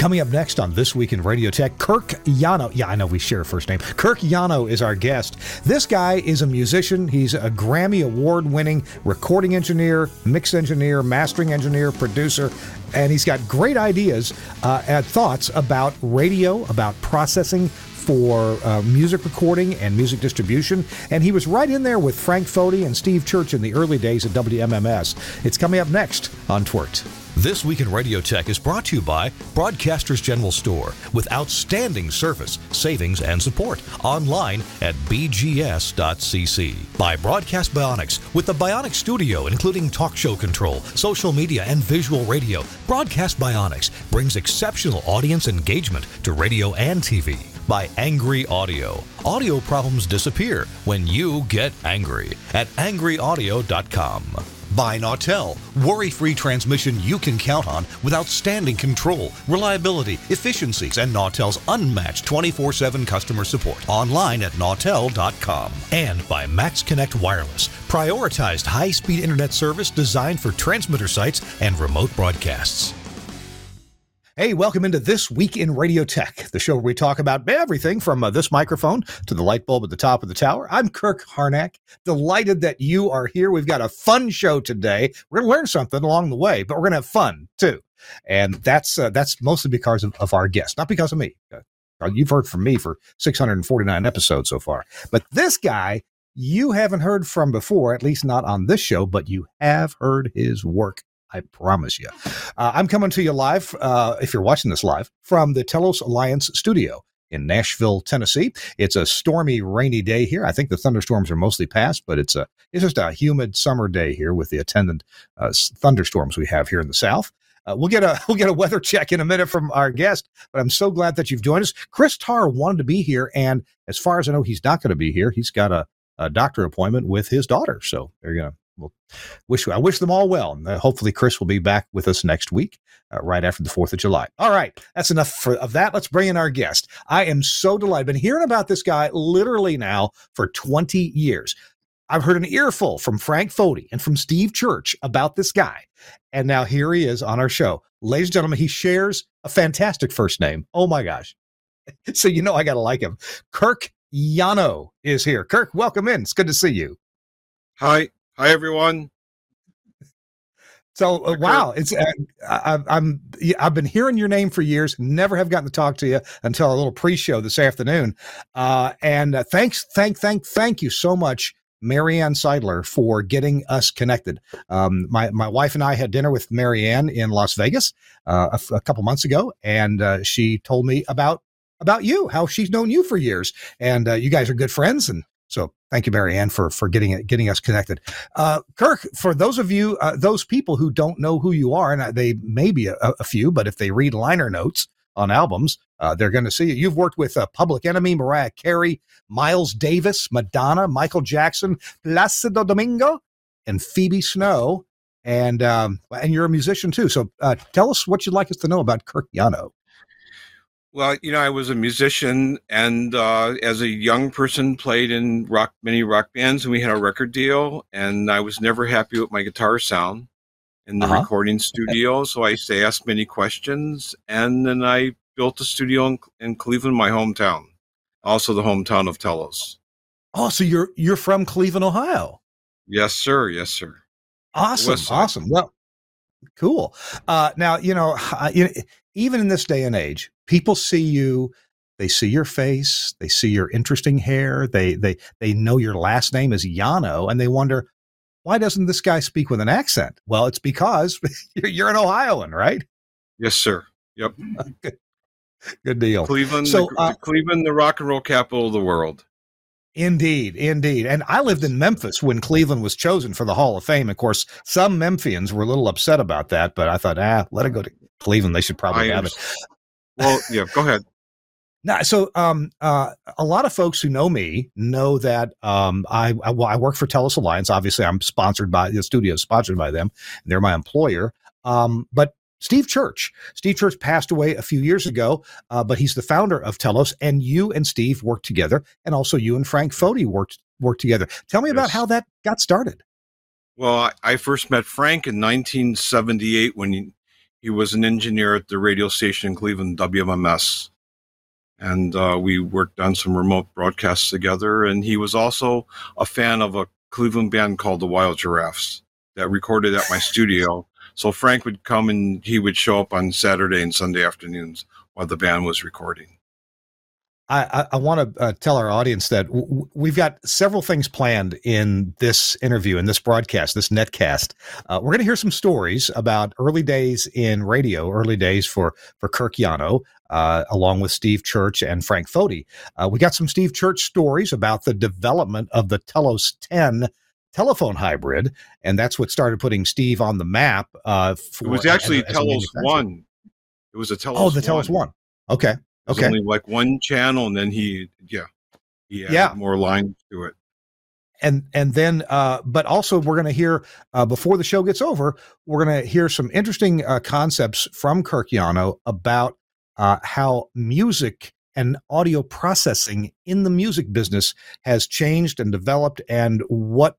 Coming up next on This Week in Radio Tech, Kirk Yano. Yeah, I know we share a first name. Kirk Yano is our guest. This guy is a musician. He's a Grammy Award-winning recording engineer, mix engineer, mastering engineer, producer, and he's got great ideas and thoughts about radio, about processing for music recording and music distribution. And he was right in there with Frank Foti and Steve Church in the early days at WMMS. It's coming up next on TWiRT. This Week in Radio Tech is brought to you by Broadcasters General Store with outstanding service, savings, and support. Online at bgs.cc. By Broadcast Bionics with the Bionic Studio, including talk show control, social media, and visual radio. Broadcast Bionics brings exceptional audience engagement to radio and TV. By Angry Audio. Audio problems disappear when you get angry at angryaudio.com. By Nautel, worry-free transmission you can count on with outstanding control, reliability, efficiencies, and Nautel's unmatched 24/7 customer support. Online at nautel.com. And by Max Connect Wireless, prioritized high-speed internet service designed for transmitter sites and remote broadcasts. Hey, welcome into This Week in Radio Tech, the show where we talk about everything from this microphone to the light bulb at the top of the tower. I'm Kirk Harnack, delighted that you are here. We've got a fun show today. We're going to learn something along the way, but we're going to have fun, too. And that's mostly because of our guest, not because of me. You've heard from me for 649 episodes so far. But this guy, you haven't heard from before, at least not on this show, but you have heard his work. I promise you. I'm coming to you live, if you're watching this live, from the Telos Alliance studio in Nashville, Tennessee. It's a stormy, rainy day here. I think the thunderstorms are mostly past, but it's just a humid summer day here with the attendant thunderstorms we have here in the South. We'll get a weather check in a minute from our guest, but I'm so glad that you've joined us. Chris Tarr wanted to be here, and as far as I know, he's not going to be here. He's got a doctor appointment with his daughter, so there you go. I wish them all well. And hopefully Chris will be back with us next week, right after the 4th of July. All right. That's enough of that. Let's bring in our guest. I am so delighted. I've been hearing about this guy literally now for 20 years. I've heard an earful from Frank Foti and from Steve Church about this guy. And now here he is on our show. Ladies and gentlemen, he shares a fantastic first name. Oh my gosh. So, I got to like him. Kirk Yano is here. Kirk, welcome in. It's good to see you. Hi, everyone. So, wow, it's I've been hearing your name for years. Never have gotten to talk to you until a little pre-show this afternoon. And thank you so much, Marianne Seidler, for getting us connected. My wife and I had dinner with Marianne in Las Vegas a couple months ago, and she told me about you, how she's known you for years, and you guys are good friends. And so thank you, Marianne, for getting us connected. Kirk, for those of you, those people who don't know who you are, and they may be a few, but if they read liner notes on albums, they're going to see it. You've worked with Public Enemy, Mariah Carey, Miles Davis, Madonna, Michael Jackson, Placido Domingo, and Phoebe Snow, and you're a musician too. So tell us what you'd like us to know about Kirk Yano. Well, I was a musician, and as a young person played in many rock bands, and we had a record deal, and I was never happy with my guitar sound in the recording studio, so I asked many questions, and then I built a studio in Cleveland, my hometown, also the hometown of Telos. Oh, so you're from Cleveland, Ohio? Yes, sir. Yes, sir. Awesome. Well, cool. Now, even in this day and age, people see you, they see your face, they see your interesting hair, they know your last name is Yano, and they wonder, why doesn't this guy speak with an accent? Well, it's because you're an Ohioan, right? Yes, sir. Yep. Good deal. Cleveland, Cleveland, the rock and roll capital of the world. Indeed. And I lived in Memphis when Cleveland was chosen for the Hall of Fame. Of course, some Memphians were a little upset about that, but I thought, let it go to Cleveland. They should probably have it. Well, yeah, go ahead. Now, so a lot of folks who know me know that I work for Telos Alliance. Obviously, I'm sponsored by the studio, sponsored by them. And they're my employer. But Steve Church passed away a few years ago, but he's the founder of Telos. And you and Steve worked together, and also you and Frank Foti worked together. Tell me about how that got started. Well, I first met Frank in 1978 when he He was an engineer at the radio station in Cleveland, WMMS. And we worked on some remote broadcasts together. And he was also a fan of a Cleveland band called the Wild Giraffes that recorded at my studio. So Frank would come and he would show up on Saturday and Sunday afternoons while the band was recording. I want to tell our audience that we've got several things planned in this interview, in this broadcast, this netcast. We're going to hear some stories about early days in radio, early days for Kirk Yano, along with Steve Church and Frank Foti. We got some Steve Church stories about the development of the Telos 10 telephone hybrid, and that's what started putting Steve on the map. It was actually Telos 1. It was a Telos 1. Oh, the Telos 1. Okay. It was only like one channel, and then he added more lines to it. And then, but also we're going to hear, before the show gets over, we're going to hear some interesting concepts from Kirk Yano about how music and audio processing in the music business has changed and developed, and what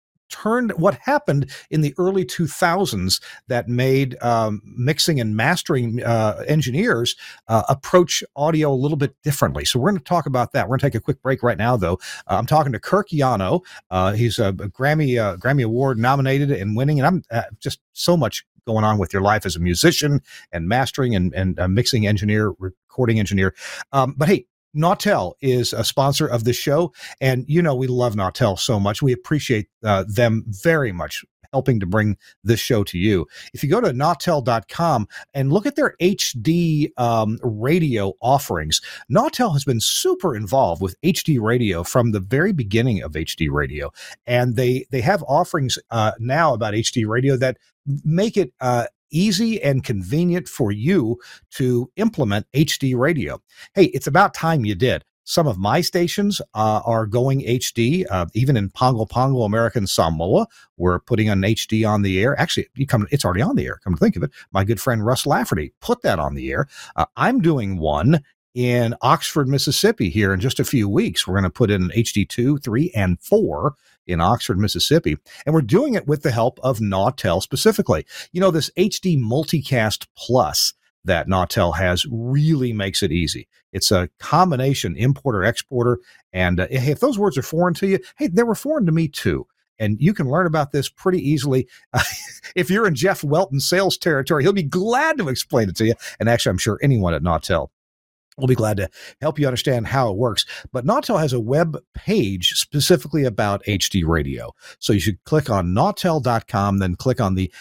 happened in the early 2000s that made mixing and mastering engineers approach audio a little bit differently. So we're going to talk about that. We're going to take a quick break right now, though. I'm talking to Kirk Yano. He's a Grammy Award nominated and winning, and I'm just so much going on with your life as a musician and mastering and mixing engineer, recording engineer. But hey, Nautel is a sponsor of the show, and we love Nautel so much. We appreciate them very much helping to bring this show to you. If you go to Nautel.com and look at their HD radio offerings, Nautel has been super involved with HD radio from the very beginning of HD radio, and they have offerings now about HD radio that make it easy and convenient for you to implement HD radio. Hey, it's about time you did. Some of my stations are going HD, even in Pongo Pongo, American Samoa. We're putting an HD on the air. Actually, it's already on the air, come to think of it. My good friend Russ Lafferty put that on the air. I'm doing one in Oxford, Mississippi here in just a few weeks. We're going to put in HD 2, 3, and 4 in Oxford, Mississippi. And we're doing it with the help of Nautel specifically. This HD Multicast Plus that Nautel has really makes it easy. It's a combination importer-exporter. And hey, if those words are foreign to you, hey, they were foreign to me too. And you can learn about this pretty easily. If you're in Jeff Welton's sales territory, he'll be glad to explain it to you. And actually, I'm sure anyone at Nautel we'll be glad to help you understand how it works. But Nautel has a web page specifically about HD radio. So you should click on Nautel.com, then click on the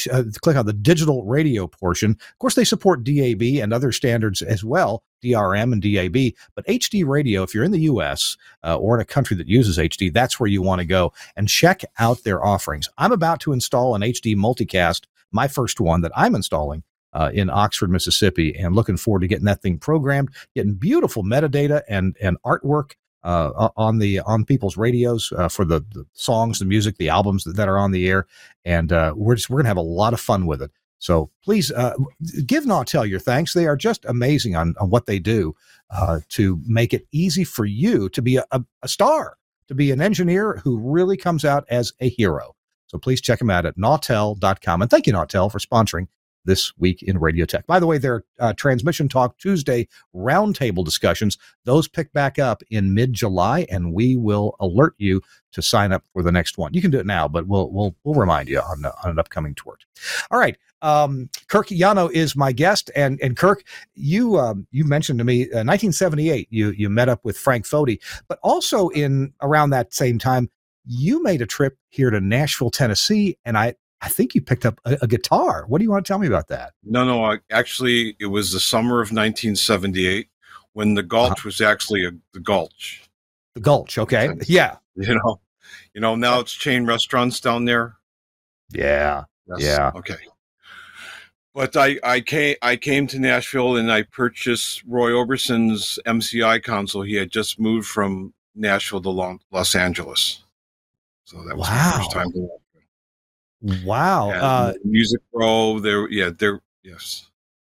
digital radio portion. Of course, they support DAB and other standards as well, DRM and DAB. But HD radio, if you're in the U.S. Or in a country that uses HD, that's where you want to go and check out their offerings. I'm about to install an HD multicast, my first one that I'm installing, in Oxford, Mississippi, and looking forward to getting that thing programmed, getting beautiful metadata and artwork on people's radios for the songs, the music, the albums that are on the air, and we're going to have a lot of fun with it. So please give Nautel your thanks. They are just amazing on what they do to make it easy for you to be a star, to be an engineer who really comes out as a hero. So please check them out at Nautel.com, and thank you, Nautel, for sponsoring This Week in Radio Tech. By the way, their Transmission Talk Tuesday roundtable discussions, those pick back up in mid-July, and we will alert you to sign up for the next one. You can do it now, but we'll remind you on an upcoming tour. All right. Kirk Yano is my guest, and Kirk, you mentioned to me 1978 you met up with Frank Foti, but also in around that same time you made a trip here to Nashville, Tennessee, and I think you picked up a guitar. What do you want to tell me about that? No. Actually, it was the summer of 1978 when the Gulch was actually the Gulch. The Gulch, okay, yeah. Now it's chain restaurants down there. Yeah, yes. Yeah. Okay. But I came to Nashville and I purchased Roy Orbison's MCI console. He had just moved from Nashville to Los Angeles, so that was my first time to. Wow. Music Pro, yes.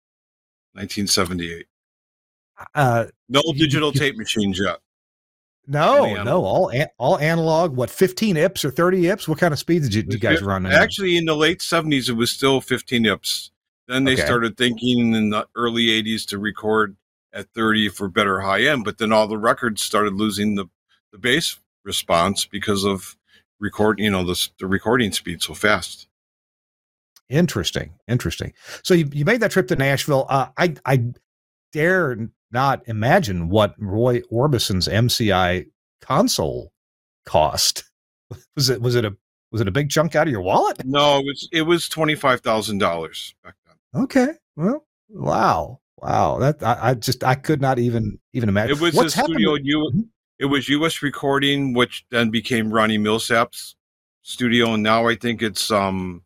1978. No digital tape machines yet. No, all analog. What, 15 IPS or 30 IPS? What kind of speeds did you guys run? Actually, in the late 70s, it was still 15 IPS. Then they Okay. started thinking in the early 80s to record at 30 for better high end, but then all the records started losing the bass response because of the recording speed so fast. Interesting. So you made that trip to Nashville. I dare not imagine what Roy Orbison's MCI console cost. Was it a big chunk out of your wallet? No, it was $25,000 back then. Okay. Well, wow. That I could not even imagine. It was What's a studio. happened? It was U.S. Recording, which then became Ronnie Millsap's studio, and now I think it's I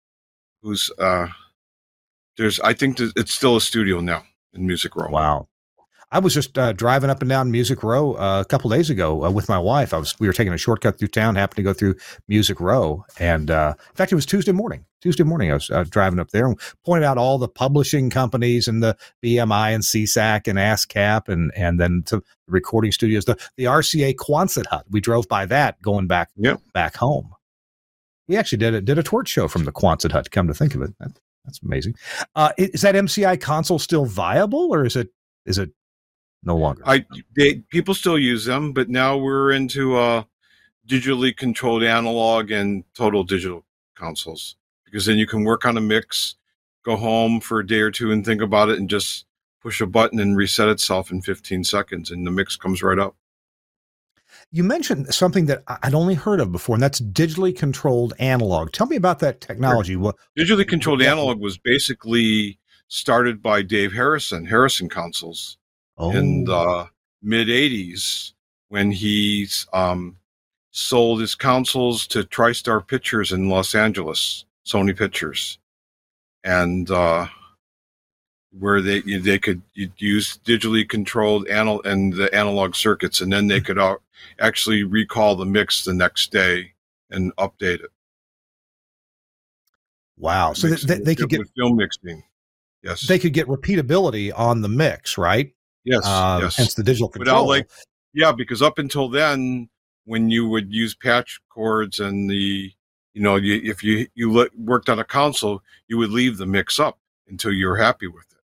think it's still a studio now in Music Row. Wow. I was just driving up and down Music Row a couple days ago with my wife. We were taking a shortcut through town, happened to go through Music Row, and in fact, it was Tuesday morning. I was driving up there and pointed out all the publishing companies and the BMI and CSAC and ASCAP and then to the recording studios, the RCA Quonset hut. We drove by that going back home. We actually did a torch show from the Quonset hut. Come to think of it, that's amazing. Is that MCI console still viable, or is it no longer? People still use them, but now we're into digitally controlled analog and total digital consoles, because then you can work on a mix, go home for a day or two and think about it, and just push a button and reset itself in 15 seconds, and the mix comes right up. You mentioned something that I'd only heard of before, and that's digitally controlled analog. Tell me about that technology. Sure. Digitally controlled analog was basically started by Dave Harrison consoles. In the mid 80s, when he sold his consoles to TriStar Pictures in Los Angeles, Sony Pictures, and where they could use digitally controlled and the analog circuits, and then they could actually recall the mix the next day and update it. Wow! So they could get film mixing. Yes, they could get repeatability on the mix, right? Yes. Hence the digital control. Because up until then, when you would use patch cords and if you worked on a console, you would leave the mix up until you were happy with it.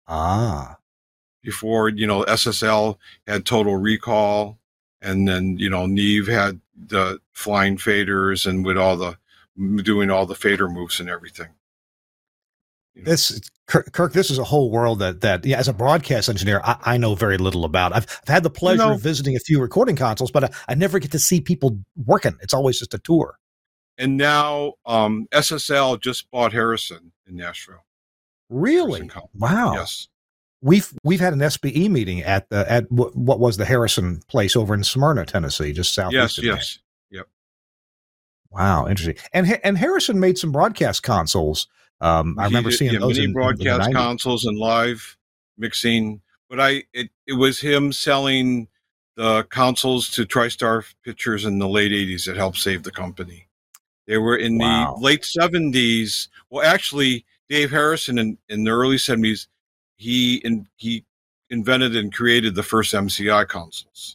Before, SSL had Total Recall, and then, Neve had the flying faders and doing all the fader moves and everything. Kirk, this is a whole world that as a broadcast engineer, I know very little about. I've had the pleasure of visiting a few recording consoles, but I never get to see people working. It's always just a tour. And now SSL just bought Harrison in Nashville. Really? Wow. Yes. We've had an SBE meeting at what was the Harrison place over in Smyrna, Tennessee, just southeast of Yes. Yep. Wow, interesting. And Harrison made some broadcast consoles. I remember seeing those many in broadcast in the 90s. consoles and live mixing, but it was him selling the consoles to TriStar Pictures in the late 80s that helped save the company. They were in the late 70s. Well, actually, Dave Harrison in the early 70s, he invented and created the first MCI consoles.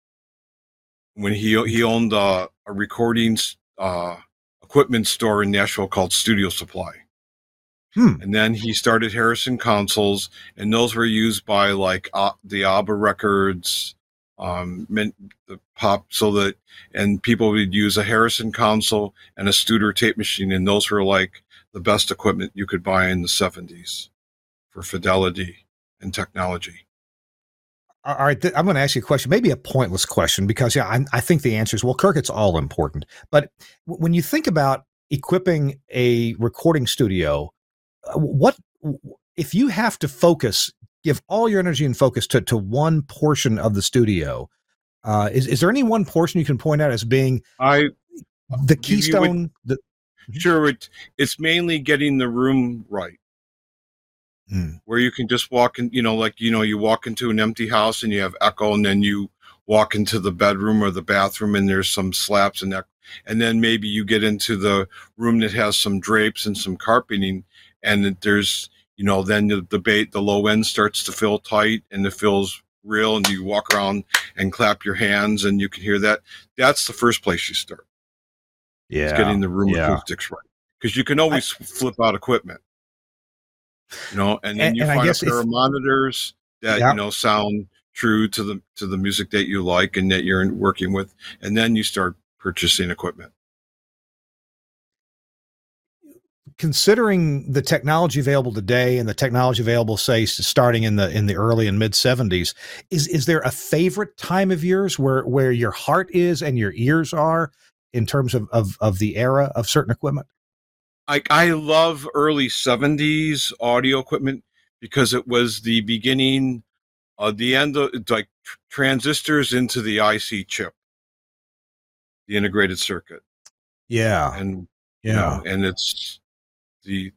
When he owned a recording equipment store in Nashville called Studio Supply. And then he started Harrison consoles, and those were used by the ABBA records, the pop, and people would use a Harrison console and a Studer tape machine, and those were like the best equipment you could buy in the 70s for fidelity and technology. All right, I'm going to ask you a question, maybe a pointless question, because I think the answer is, well, Kirk, it's all important. But when you think about equipping a recording studio, what if you have to give all your energy and focus to one portion of the studio? Is there any one portion you can point out as being the keystone? Sure, it's mainly getting the room right. Where you can just walk in, you walk into an empty house and you have echo, and then you walk into the bedroom or the bathroom and there's some slaps and then maybe you get into the room that has some drapes and some carpeting, and there's, then the low end starts to feel tight and it feels real, and you walk around and clap your hands and you can hear that. That's the first place you start. Yeah. It's getting the room acoustics right. Because you can always flip out equipment. And then you and I find a guess pair of monitors that sound true to the music that you like and that you're working with, and then you start purchasing equipment. Considering the technology available today and the technology available, say, starting in the early and mid 70s, is there a favorite time of yours where your heart is and your ears are in terms of the era of certain equipment? I love early 70s audio equipment because it was the beginning of the end of like transistors into the IC chip, the integrated circuit. Yeah. And and it's the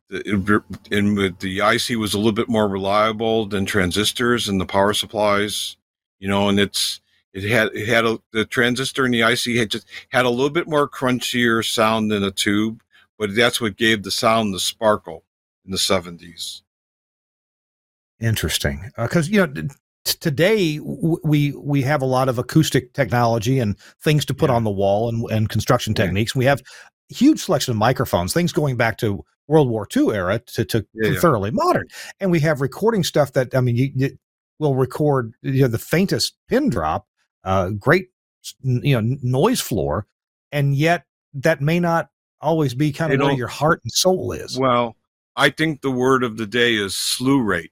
IC was a little bit more reliable than transistors and the power supplies, and the transistor and the IC had a little bit more crunchier sound than a tube, but that's what gave the sound the sparkle in the 70s. Interesting. Because, today we have a lot of acoustic technology and things to put on the wall and construction techniques. We have a huge selection of microphones, things going back to World War II era to thoroughly modern. And we have recording stuff that, I mean, you will record the faintest pin drop, great, noise floor. And yet that may not always be kind of where your heart and soul is. Well, I think the word of the day is slew rate.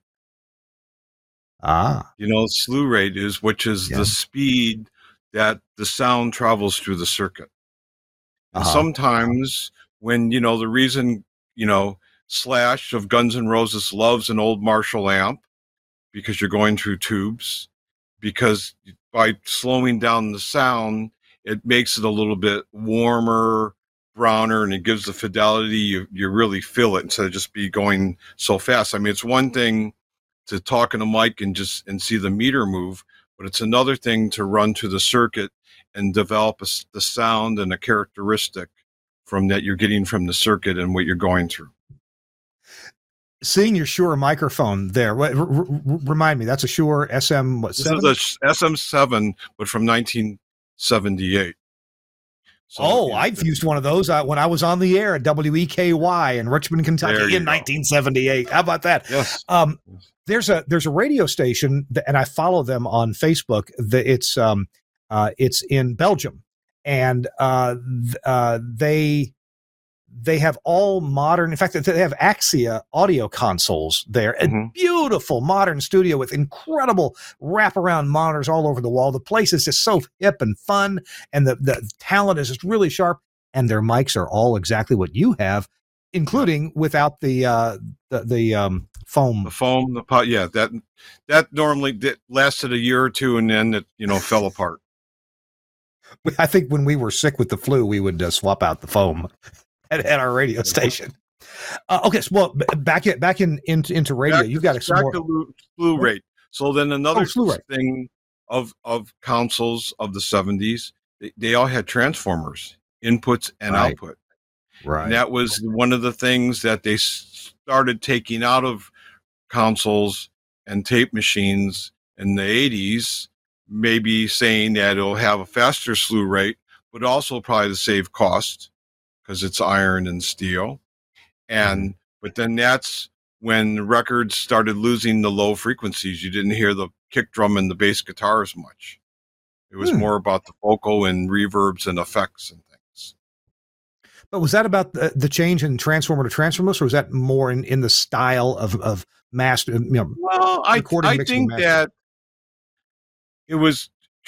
Slew rate which is the speed that the sound travels through the circuit. And sometimes when, the reason, Slash of Guns N' Roses loves an old Marshall amp because you're going through tubes, because by slowing down the sound, it makes it a little bit warmer, browner, and it gives the fidelity. You really feel it instead of just be going so fast. I mean, it's one thing to talk in a mic and see the meter move, but it's another thing to run through the circuit and develop the sound and a characteristic from that you're getting from the circuit and what you're going through. Seeing your Shure microphone there, remind me, that's a Shure SM, what, 7? This is a SM7, but from 1978. So, I've used one of those when I was on the air at WEKY in Richmond, Kentucky in 1978. How about that? Yes. There's a radio station and I follow them on Facebook. It's in Belgium, and they have all modern. In fact, they have Axia audio consoles there. A beautiful modern studio with incredible wraparound monitors all over the wall. The place is just so hip and fun, and the talent is just really sharp. And their mics are all exactly what you have, including without the foam. The foam, the pot. Yeah, that normally lasted a year or two, and then it fell apart. I think when we were sick with the flu, we would swap out the foam at our radio station. Okay, so back into radio. You've got some more slew rate. So then another thing of consoles of the 70s, they all had transformers, inputs and output. Right. And that was one of the things that they started taking out of consoles and tape machines in the 80s, maybe saying that it'll have a faster slew rate, but also probably to save cost because it's iron and steel. But then that's when records started losing the low frequencies. You didn't hear the kick drum and the bass guitar as much. It was more about the vocal and reverbs and effects and things. But was that about the change in transformer to transformerless, or was that more in the style of master? Well, I think that it was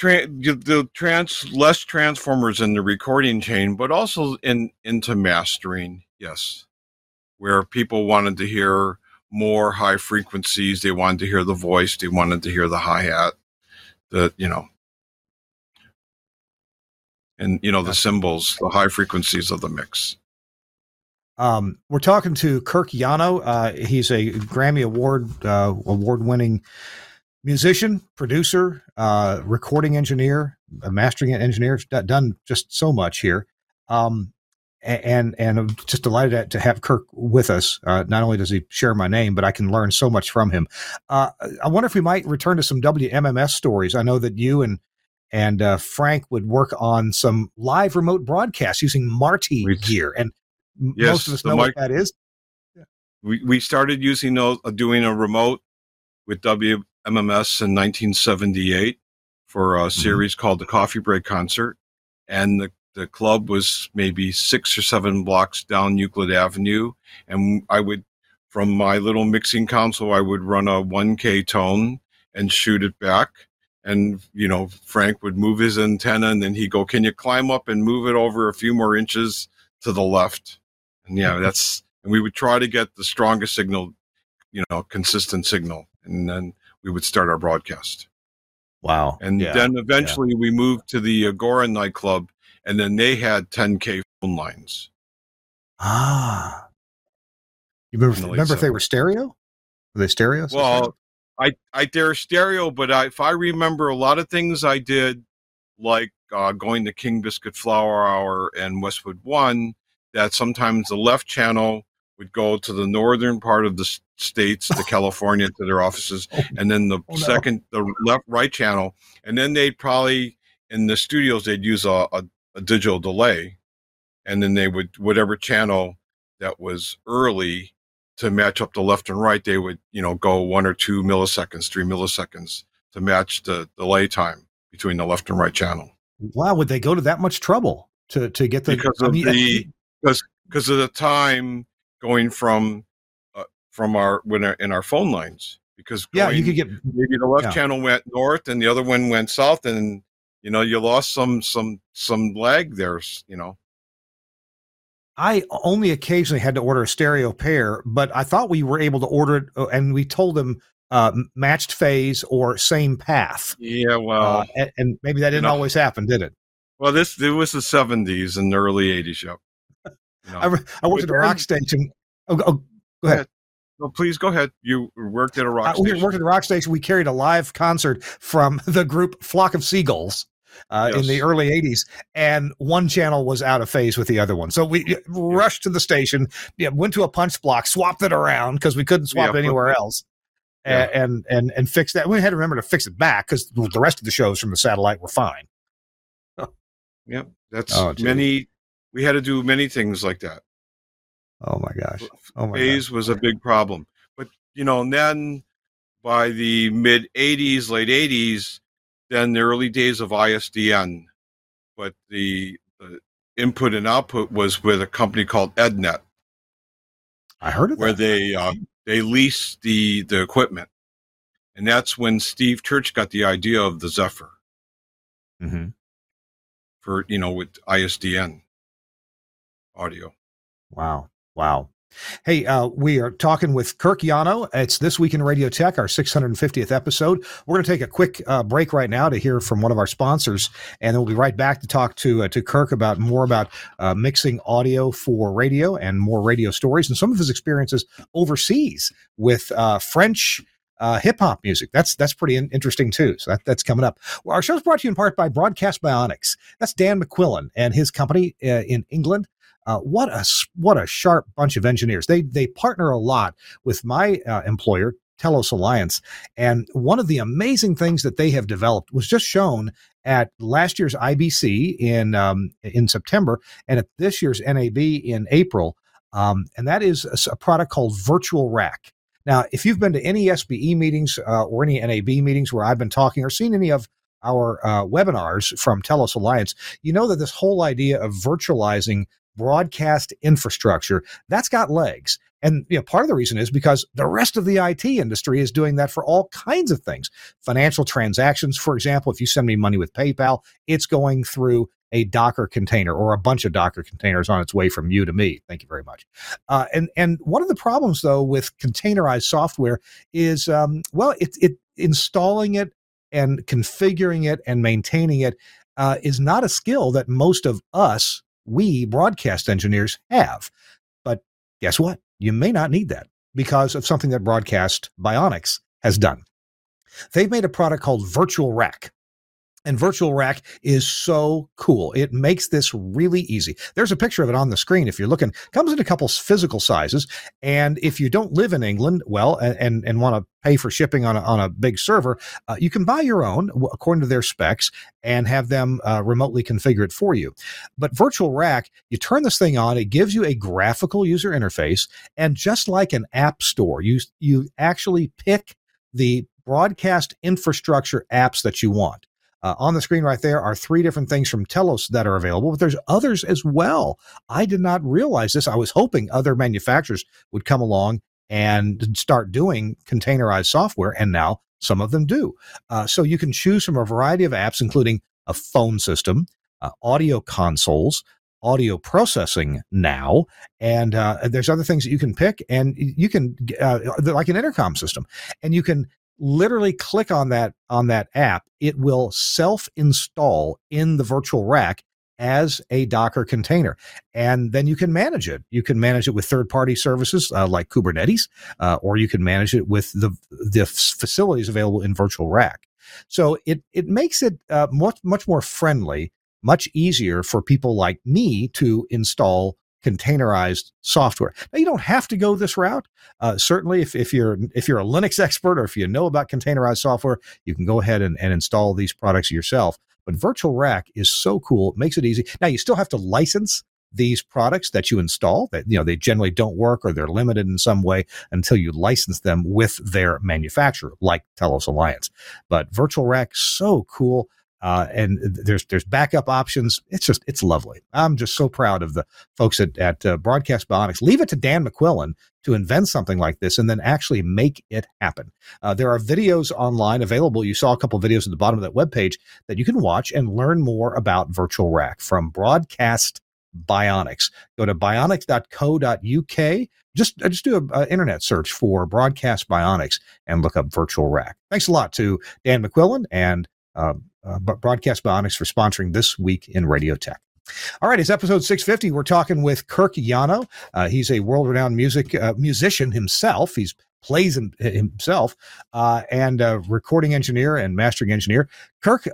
less transformers in the recording chain, but also into mastering. Yes, where people wanted to hear more high frequencies, they wanted to hear the voice, they wanted to hear the hi-hat, the cymbals, the high frequencies of the mix. We're talking to Kirk Yano. He's a Grammy award-winning musician, producer, recording engineer, mastering engineer. Done just so much here. And I'm just delighted to have Kirk with us. Not only does he share my name, but I can learn so much from him. I wonder if we might return to some WMMS stories. I know that you and Frank would work on some live remote broadcasts using Marti gear, and most of us know what that is. we started using those, doing a remote with WMMS in 1978 for a series called the Coffee Break Concert. And the club was maybe 6 or 7 blocks down Euclid Avenue. And I would, from my little mixing console, I would run a 1K tone and shoot it back. And, you know, Frank would move his antenna and then he'd go, can you climb up and move it over a few more inches to the left? And yeah, and we would try to get the strongest signal, you know, consistent signal. And then we would start our broadcast. Wow. And then eventually we moved to the Agora nightclub, and then they had 10K phone lines. Ah. You remember if they were stereo? Were they stereo? Well, they're stereo, but if I remember a lot of things I did, like going to King Biscuit Flower Hour and Westwood One, that sometimes the left channel would go to the northern part of the states, to California, to their offices, and then the right channel, and then they'd probably, in the studios, they'd use a digital delay, and then they would, whatever channel that was early to match up the left and right, they would, you know, go 1 or 2 milliseconds, 3 milliseconds to match the delay time between the left and right channel. Wow, would they go to that much trouble to get the because of the time going from our in our phone lines, because you could get, maybe the left channel went north and the other one went south, and you know, you lost some lag there, you know. I only occasionally had to order a stereo pair, but I thought we were able to order it, and we told them matched phase or same path. Yeah, well, and maybe that didn't always happen, did it? Well, it was the 70s and the early 80s. Yep. You know. I worked at a rock station. Go ahead. No, please go ahead. You worked at a rock station. We worked at a rock station. We carried a live concert from the group Flock of Seagulls in the early 80s, and one channel was out of phase with the other one. So we rushed to the station, went to a punch block, swapped it around because we couldn't swap it anywhere else, and fixed that. We had to remember to fix it back because the rest of the shows from the satellite were fine. Yep, that's many. We had to do many things like that. Oh my gosh! Phase was a big problem, but you know, and then by the mid '80s, late '80s, then the early days of ISDN, but the input and output was with a company called EdNet. I heard of where that. they leased the equipment, and that's when Steve Church got the idea of the Zephyr. Mm-hmm. For, you know, with ISDN audio. Wow. Hey, we are talking with Kirk Yano. It's This Week in Radio Tech, our 650th episode. We're going to take a quick break right now to hear from one of our sponsors, and then we'll be right back to talk to Kirk about more about mixing audio for radio and more radio stories and some of his experiences overseas with French hip hop music. That's pretty interesting too. So that's coming up. Well, our show's brought to you in part by Broadcast Bionics. That's Dan McQuillan and his company in England. What a sharp bunch of engineers. They partner a lot with my employer, Telos Alliance. And one of the amazing things that they have developed was just shown at last year's IBC in September and at this year's NAB in April. And that is a product called Virtual Rack. Now, if you've been to any SBE meetings or any NAB meetings where I've been talking or seen any of our webinars from Telos Alliance, you know that this whole idea of virtualizing broadcast infrastructure, that's got legs. And part of the reason is because the rest of the IT industry is doing that for all kinds of things. Financial transactions, for example, if you send me money with PayPal, it's going through a Docker container or a bunch of Docker containers on its way from you to me. Thank you very much. And one of the problems, though, with containerized software is, installing it and configuring it and maintaining it is not a skill that most of us, we broadcast engineers, have. But guess what? You may not need that because of something that Broadcast Bionics has done. They've made a product called Virtual Rack. And Virtual Rack is so cool. It makes this really easy. There's a picture of it on the screen. If you're looking, comes in a couple physical sizes. And if you don't live in England, well, and want to pay for shipping on a big server, you can buy your own according to their specs and have them remotely configure it for you. But Virtual Rack, you turn this thing on, it gives you a graphical user interface. And just like an app store, you actually pick the broadcast infrastructure apps that you want. On the screen right there are 3 different things from Telos that are available, but there's others as well. I did not realize this. I was hoping other manufacturers would come along and start doing containerized software, and now some of them do. So you can choose from a variety of apps, including a phone system, audio consoles, audio processing now, and there's other things that you can pick, and you can like an intercom system, and you can literally click on that app. It will self-install in the Virtual Rack as a Docker container, and then you can manage it. You can manage it with third-party services like Kubernetes, or you can manage it with the facilities available in Virtual Rack. So it makes it much more friendly, much easier for people like me to install containerized software. Now, you don't have to go this route. Certainly, if you're a Linux expert or if you know about containerized software, you can go ahead and install these products yourself. But Virtual Rack is so cool; it makes it easy. Now, you still have to license these products that you install. That they generally don't work, or they're limited in some way until you license them with their manufacturer, like Telos Alliance. But Virtual Rack, so cool. And there's backup options. It's lovely. I'm just so proud of the folks at Broadcast Bionics. Leave it to Dan McQuillan to invent something like this and then actually make it happen. There are videos online available. You saw a couple of videos at the bottom of that webpage that you can watch and learn more about Virtual Rack from Broadcast Bionics. Go to bionics.co.uk. Just do an internet search for Broadcast Bionics and look up Virtual Rack. Thanks a lot to Dan McQuillan and Broadcast Bionics for sponsoring This Week in Radio Tech. All right, it's episode 650. We're talking with Kirk Yano. He's a world-renowned musician himself. He plays himself and a recording engineer and mastering engineer. Kirk,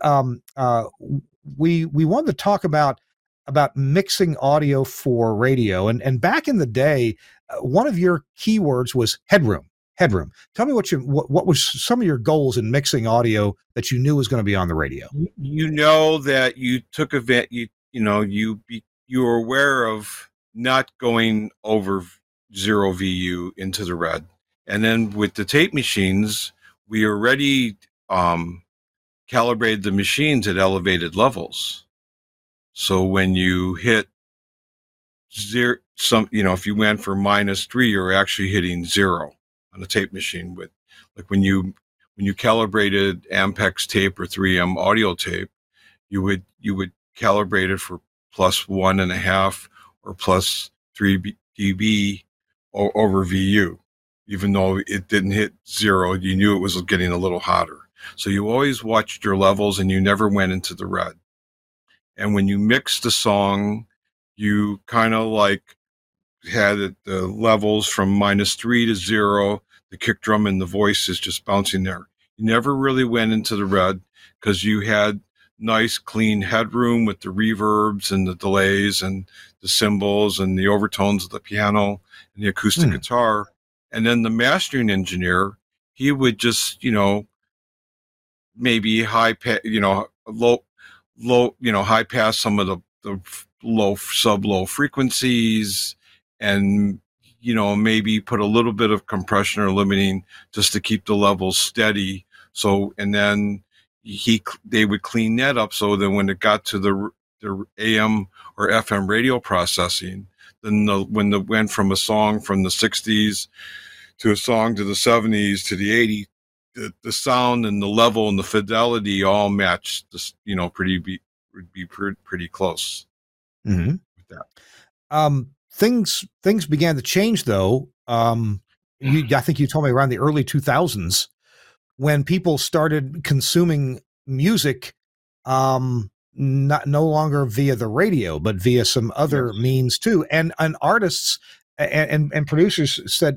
we wanted to talk about mixing audio for radio. And back in the day, one of your keywords was headroom. Tell me what was some of your goals in mixing audio that you knew was going to be on the radio. That you took you were aware of not going over 0 VU into the red, and then with the tape machines, we already calibrated the machines at elevated levels. So when you hit zero, if you went for -3, you're actually hitting 0. On a tape machine with, like when you calibrated Ampex tape or 3M audio tape, you would calibrate it for +1.5 or +3 dB over VU, even though it didn't hit 0. You knew it was getting a little hotter. So you always watched your levels and you never went into the red. And when you mixed the song, you kind of like had the levels from -3 to 0. The kick drum and the voice is just bouncing there. You never really went into the red because you had nice clean headroom with the reverbs and the delays and the cymbals and the overtones of the piano and the acoustic guitar. And then the mastering engineer, he would just, maybe high pass, high pass some of the low, sub-low frequencies, and maybe put a little bit of compression or limiting just to keep the levels steady. So, and then they would clean that up. So then when it got to the AM or FM radio processing, then when it went from a song from the 60s to a song to the 70s to the 80s, the sound and the level and the fidelity all matched, pretty close. Mm-hmm. With that. Things began to change, though. I think you told me around the early 2000s when people started consuming music, no longer via the radio, but via some other means too. And artists and producers said,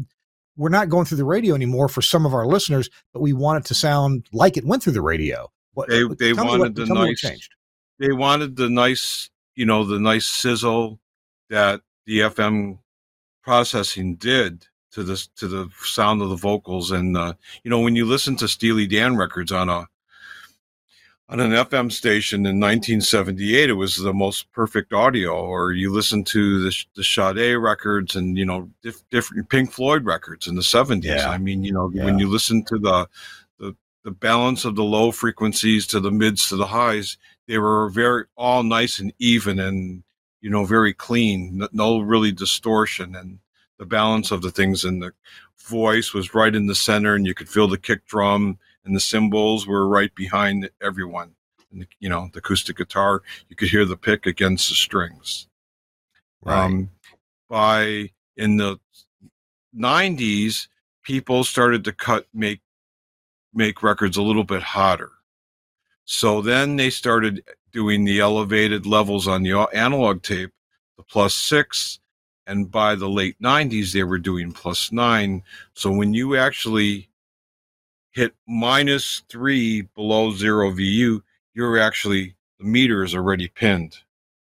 we're not going through the radio anymore for some of our listeners, but we want it to sound like it went through the radio. What, They wanted the tell me what nice. changed. They wanted the nice, the nice sizzle that the FM processing did to the sound of the vocals. And when you listen to Steely Dan records on an FM station in 1978, it was the most perfect audio. Or you listen to the Sade records and different Pink Floyd records in the 70s. Yeah. I mean, when you listen to the balance of the low frequencies to the mids to the highs, they were all nice and even and very clean, no really distortion, and the balance of the things, and the voice was right in the center, and you could feel the kick drum, and the cymbals were right behind everyone. And the acoustic guitar, you could hear the pick against the strings. Right. In the 90s, people started to make records a little bit hotter. So then they started doing the elevated levels on the analog tape, the +6, and by the late 90s, they were doing +9. So when you actually hit -3 below 0 VU, the meter is already pinned.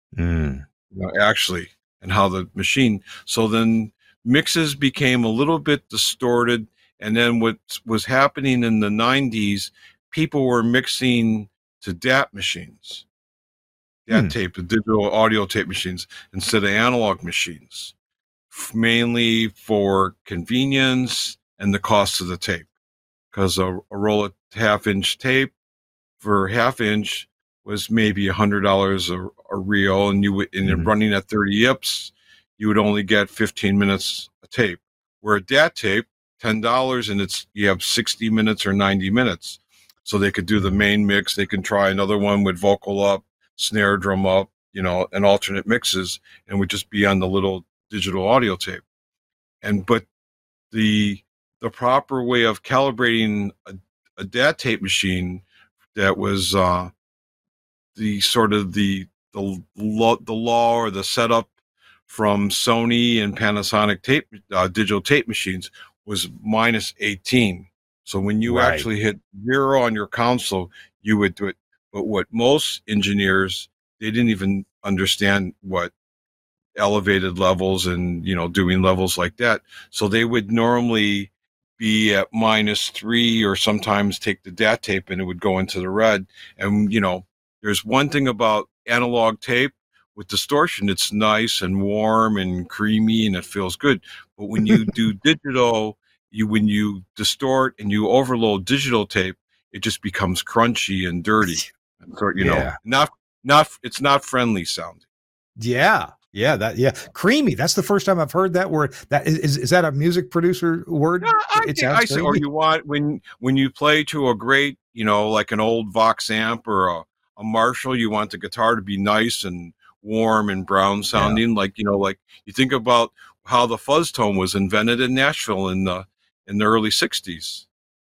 Actually, and how the machine. So then mixes became a little bit distorted. And then what was happening in the 90s, people were mixing to DAT machines, DAT tape, the digital audio tape machines, instead of analog machines, mainly for convenience and the cost of the tape. Because a roll of half-inch tape for half-inch was maybe $100 a reel, and running at 30 IPS, you would only get 15 minutes a tape. Where a DAT tape, $10, and you have 60 minutes or 90 minutes. So they could do the main mix. They can try another one with vocal up, snare drum up, and alternate mixes, and would just be on the little digital audio tape. But the proper way of calibrating a DAT tape machine, that was the sort of the law or the setup from Sony and Panasonic digital tape machines, was -18. So when you actually hit 0 on your console, you would do it. But what most engineers, they didn't even understand what elevated levels and, doing levels like that. So they would normally be at -3, or sometimes take the DAT tape and it would go into the red. And, there's one thing about analog tape with distortion. It's nice and warm and creamy and it feels good. But when you do digital, when you distort and you overload digital tape, it just becomes crunchy and dirty. And it's not friendly sounding. Creamy. That's the first time I've heard that word. That is that a music producer word? I say, or you want when you play to a great, like an old Vox amp or a Marshall, you want the guitar to be nice and warm and brown sounding. Like you think about how the fuzz tone was invented in Nashville in the early 60s.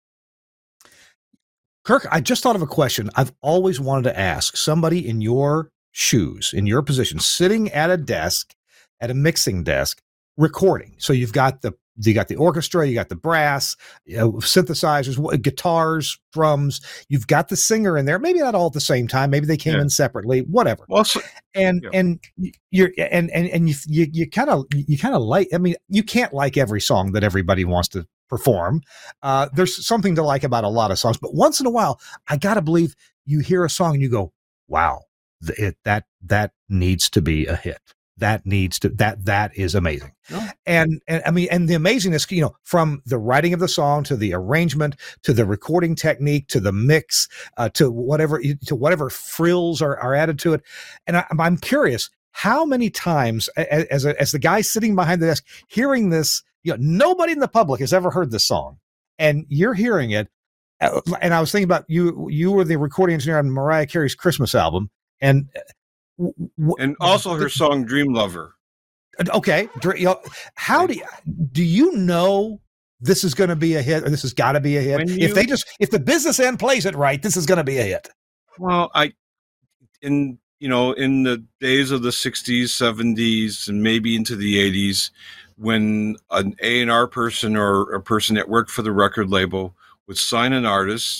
Kirk, I just thought of a question I've always wanted to ask somebody in your shoes, in your position, sitting at a mixing desk, recording. So you've got the orchestra, you got the brass, synthesizers, guitars, drums. You've got the singer in there. Maybe not all at the same time. Maybe they came in separately. Whatever. Well, and you kind of like. I mean, you can't like every song that everybody wants to perform. There's something to like about a lot of songs, but once in a while, I gotta believe you hear a song and you go, "Wow, that needs to be a hit. That is amazing." Yeah. And I mean, and the amazingness, from the writing of the song to the arrangement to the recording technique to the mix, to whatever frills are added to it. And I'm curious, how many times as the guy sitting behind the desk hearing this, nobody in the public has ever heard this song, and you're hearing it. And I was thinking about you were the recording engineer on Mariah Carey's Christmas album, and also her song "Dream Lover." Okay, how do you know this is going to be a hit, or this has got to be a hit? If the business end plays it right, this is going to be a hit. Well, in the days of the 60s, 70s, and maybe into the 80s, when an A&R person or a person that worked for the record label would sign an artist,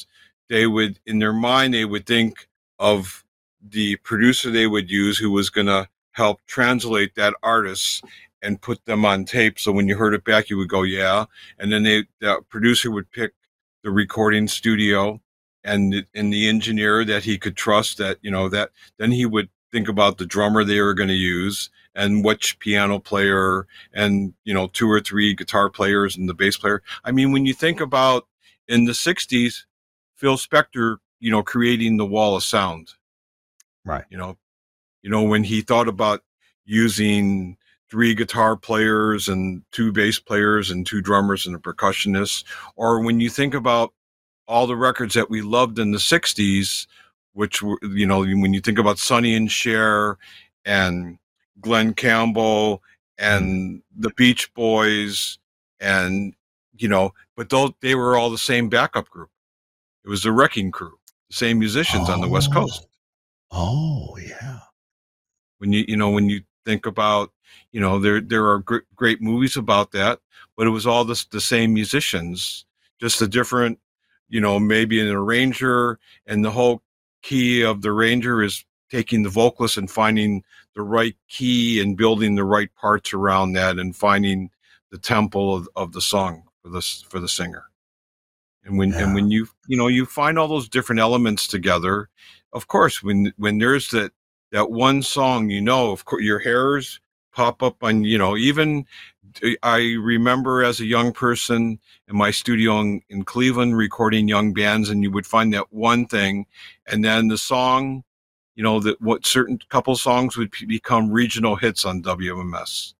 they would, in their mind, they would think of the producer they would use who was going to help translate that artist and put them on tape. So when you heard it back, you would go, yeah. And then the producer would pick the recording studio and the engineer that he could trust, that, that then he would think about the drummer they were going to use and which piano player and, 2 or 3 guitar players and the bass player. I mean, when you think about in the 60s, Phil Spector, creating the wall of sound, right. When he thought about using 3 guitar players and 2 bass players and 2 drummers and a percussionist, or when you think about all the records that we loved in the 60s, which were, when you think about Sonny and Cher and Glenn Campbell and the Beach Boys and, but they were all the same backup group. It was the Wrecking Crew, the same musicians on the West Coast. Oh, yeah. When when you think about, there are great movies about that, but it was all the same musicians, just a different, maybe an arranger, and the whole key of the arranger is taking the vocalist and finding the right key and building the right parts around that and finding the tempo of the song for the singer. And when you find all those different elements together, of course, when there's that one song, of course, your hairs pop up on, even I remember as a young person in my studio in Cleveland recording young bands, and you would find that one thing, and then the song, that what certain couple songs would become regional hits on WMS.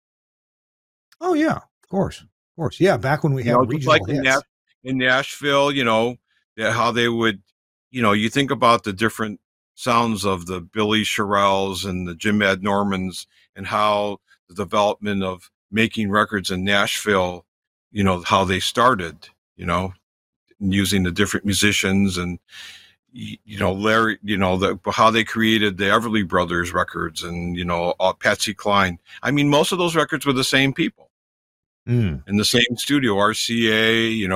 Oh yeah, of course. Yeah, back when we had regional hits. In Nashville, how they would, you think about the different sounds of the Billy Sherrills and the Jim Ed Normans, and how the development of making records in Nashville, how they started, using the different musicians and, Larry, how they created the Everly Brothers records and, Patsy Cline. I mean, most of those records were the same people. In the same studio, RCA,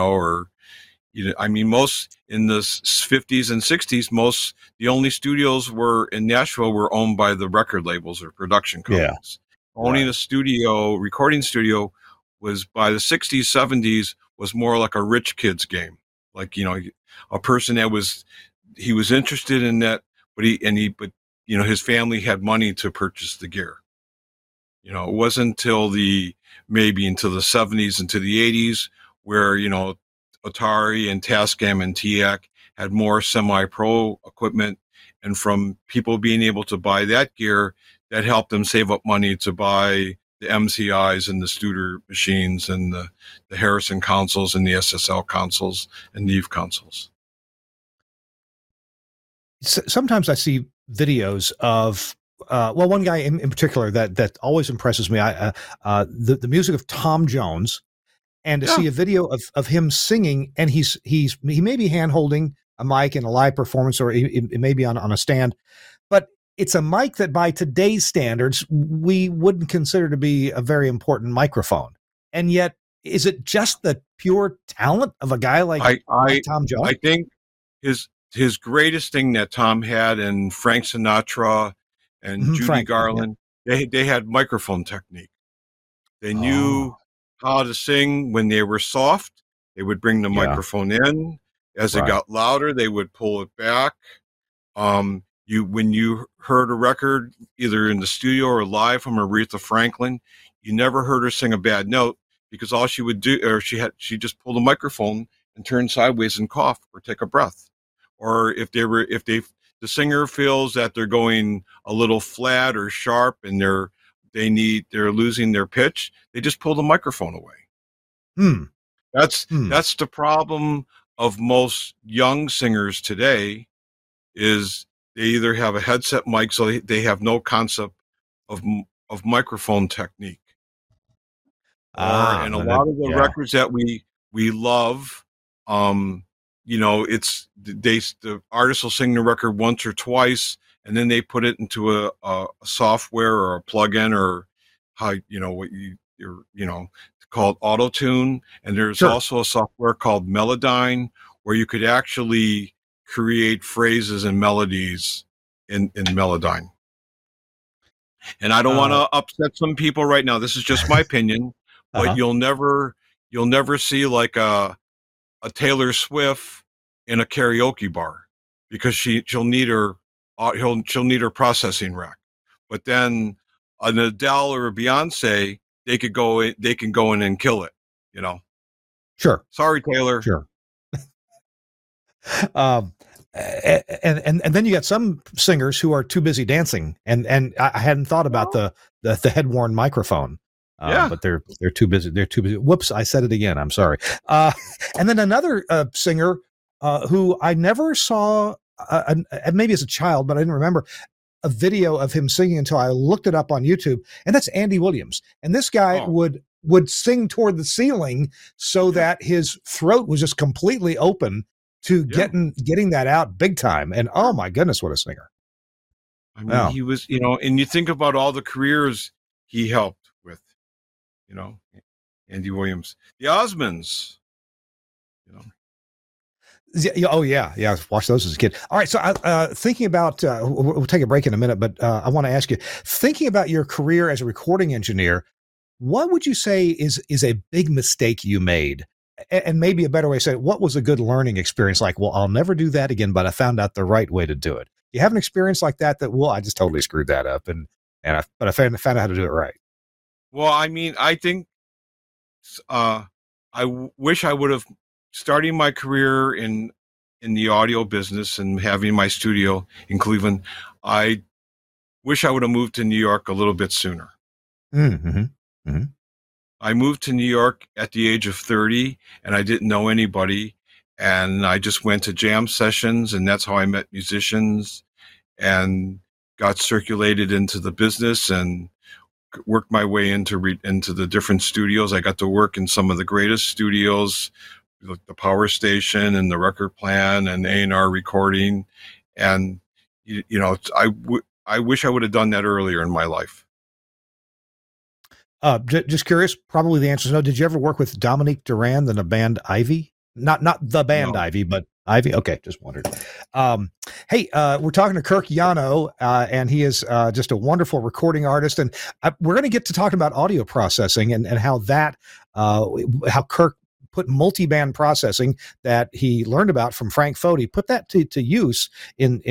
most in the 50s and 60s, the only studios were in Nashville were owned by the record labels or production companies. Yeah. Owning a recording studio was, by the 60s, 70s, was more like a rich kid's game. Like, a person that he was interested in that, but his family had money to purchase the gear. It wasn't until maybe into the 70s, into the 80s, where, Atari and Tascam and TEAC had more semi-pro equipment. And from people being able to buy that gear, that helped them save up money to buy the MCIs and the Studer machines and the Harrison consoles and the SSL consoles and Neve consoles. Sometimes I see videos of one guy in particular that always impresses me. The music of Tom Jones, and to see a video of him singing, and he may be hand holding a mic in a live performance, or it may be on a stand, but it's a mic that by today's standards we wouldn't consider to be a very important microphone. And yet, is it just the pure talent of a guy like Tom Jones? I think his greatest thing that Tom had, and Frank Sinatra and Judy Garland, they had microphone technique. They knew how to sing. When they were soft, they would bring the microphone in. As it got louder, they would pull it back. When you heard a record, either in the studio or live from Aretha Franklin, you never heard her sing a bad note, because all she would do, or she just pulled a microphone and turn sideways and cough or take a breath. Or if the singer feels that they're going a little flat or sharp and they're losing their pitch, they just pull the microphone away. That's the problem of most young singers today, is they either have a headset mic, so they have no concept of microphone technique. And a lot of the records that we love, the artist will sing the record once or twice, and then they put it into a software or a plugin, or called Auto-Tune. And there's also a software called Melodyne, where you could actually create phrases and melodies in Melodyne. And I don't want to upset some people right now. This is just my opinion, but you'll never see like a Taylor Swift in a karaoke bar, because she'll need her processing rack. But then an Adele or a Beyonce, they can go in and kill it, you know. Sure. Sorry, Taylor. Sure. And then you got some singers who are too busy dancing, and I hadn't thought about the head-worn microphone. But they're too busy. They're too busy. Whoops, I said it again. I'm sorry. And then another singer who I never saw, maybe as a child, but I didn't remember a video of him singing until I looked it up on YouTube, and that's Andy Williams. And this guy would sing toward the ceiling so that his throat was just completely open to getting that out big time. And oh my goodness, what a singer. I mean, he was, and you think about all the careers he helped with, Andy Williams, the Osmonds, Yeah, oh yeah. I watched those as a kid. All right, so thinking about, we'll take a break in a minute, but I want to ask you, thinking about your career as a recording engineer, what would you say is a big mistake you made? And maybe a better way to say it, what was a good learning experience like? Well, I'll never do that again, but I found out the right way to do it. You have an experience like that, well, I just totally screwed that up, but I found out how to do it right. Well, I mean, I think I wish I would have, starting my career in the audio business and having my studio in Cleveland, I wish I would have moved to New York a little bit sooner. Mm-hmm. Mm-hmm. I moved to New York at the age of 30, and I didn't know anybody. And I just went to jam sessions, and that's how I met musicians and got circulated into the business and worked my way into the different studios. I got to work in some of the greatest studios, like the Power Station and the Record Plan and A&R Recording. And, I wish I would have done that earlier in my life. Just curious, probably the answer is no. Did you ever work with Dominique Durand and the band Ivy? Not the band Ivy, but Ivy. Okay, just wondered. Hey, we're talking to Kirk Yano, and he is just a wonderful recording artist. And we're going to get to talking about audio processing and how how Kirk put multi-band processing that he learned about from Frank Foti, put that to use in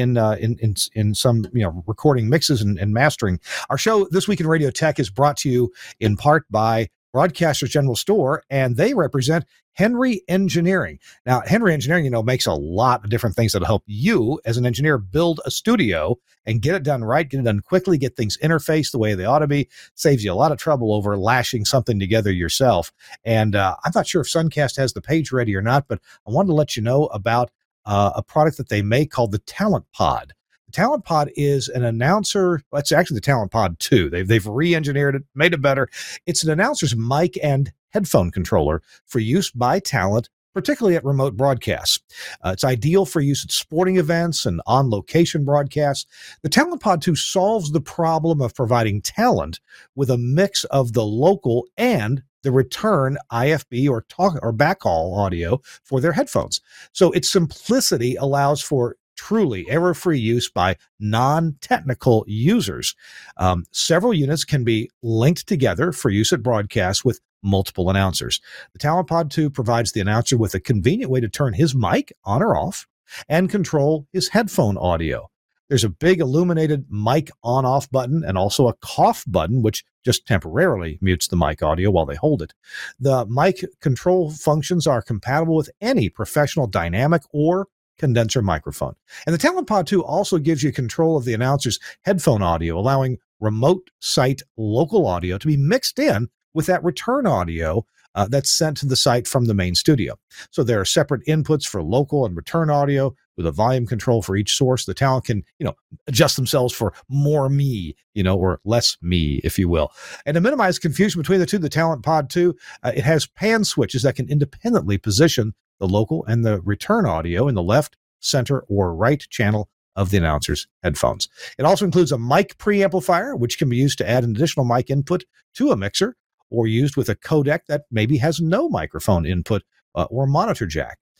some recording mixes and mastering. Our show This Week in Radio Tech is brought to you in part by Broadcasters General Store, and they represent Henry Engineering. Now, Henry Engineering, makes a lot of different things that'll help you as an engineer build a studio and get it done right, get it done quickly, get things interfaced the way they ought to be. Saves you a lot of trouble over lashing something together yourself. And I'm not sure if Suncast has the page ready or not, but I wanted to let you know about a product that they make called the Talent Pod. The Talent Pod is an announcer. Well, it's actually the Talent Pod 2. They've re-engineered it, made it better. It's an announcer's mic and headphone controller for use by talent, particularly at remote broadcasts. It's ideal for use at sporting events and on-location broadcasts. The Talent Pod 2 solves the problem of providing talent with a mix of the local and the return IFB or backhaul audio for their headphones. So its simplicity allows for truly error-free use by non-technical users. Several units can be linked together for use at broadcasts with multiple announcers. The Talent Pod 2 provides the announcer with a convenient way to turn his mic on or off and control his headphone audio. There's a big illuminated mic on-off button and also a cough button, which just temporarily mutes the mic audio while they hold it. The mic control functions are compatible with any professional dynamic or condenser microphone. And the Talent Pod 2 also gives you control of the announcer's headphone audio, allowing remote site local audio to be mixed in with that return audio that's sent to the site from the main studio. So there are separate inputs for local and return audio with a volume control for each source. The talent can, adjust themselves for more me, or less me, if you will. And to minimize confusion between the two, the Talent Pod 2, it has pan switches that can independently position the local and the return audio in the left, center, or right channel of the announcer's headphones. It also includes a mic preamplifier, which can be used to add an additional mic input to a mixer, or used with a codec that maybe has no microphone input or monitor jack.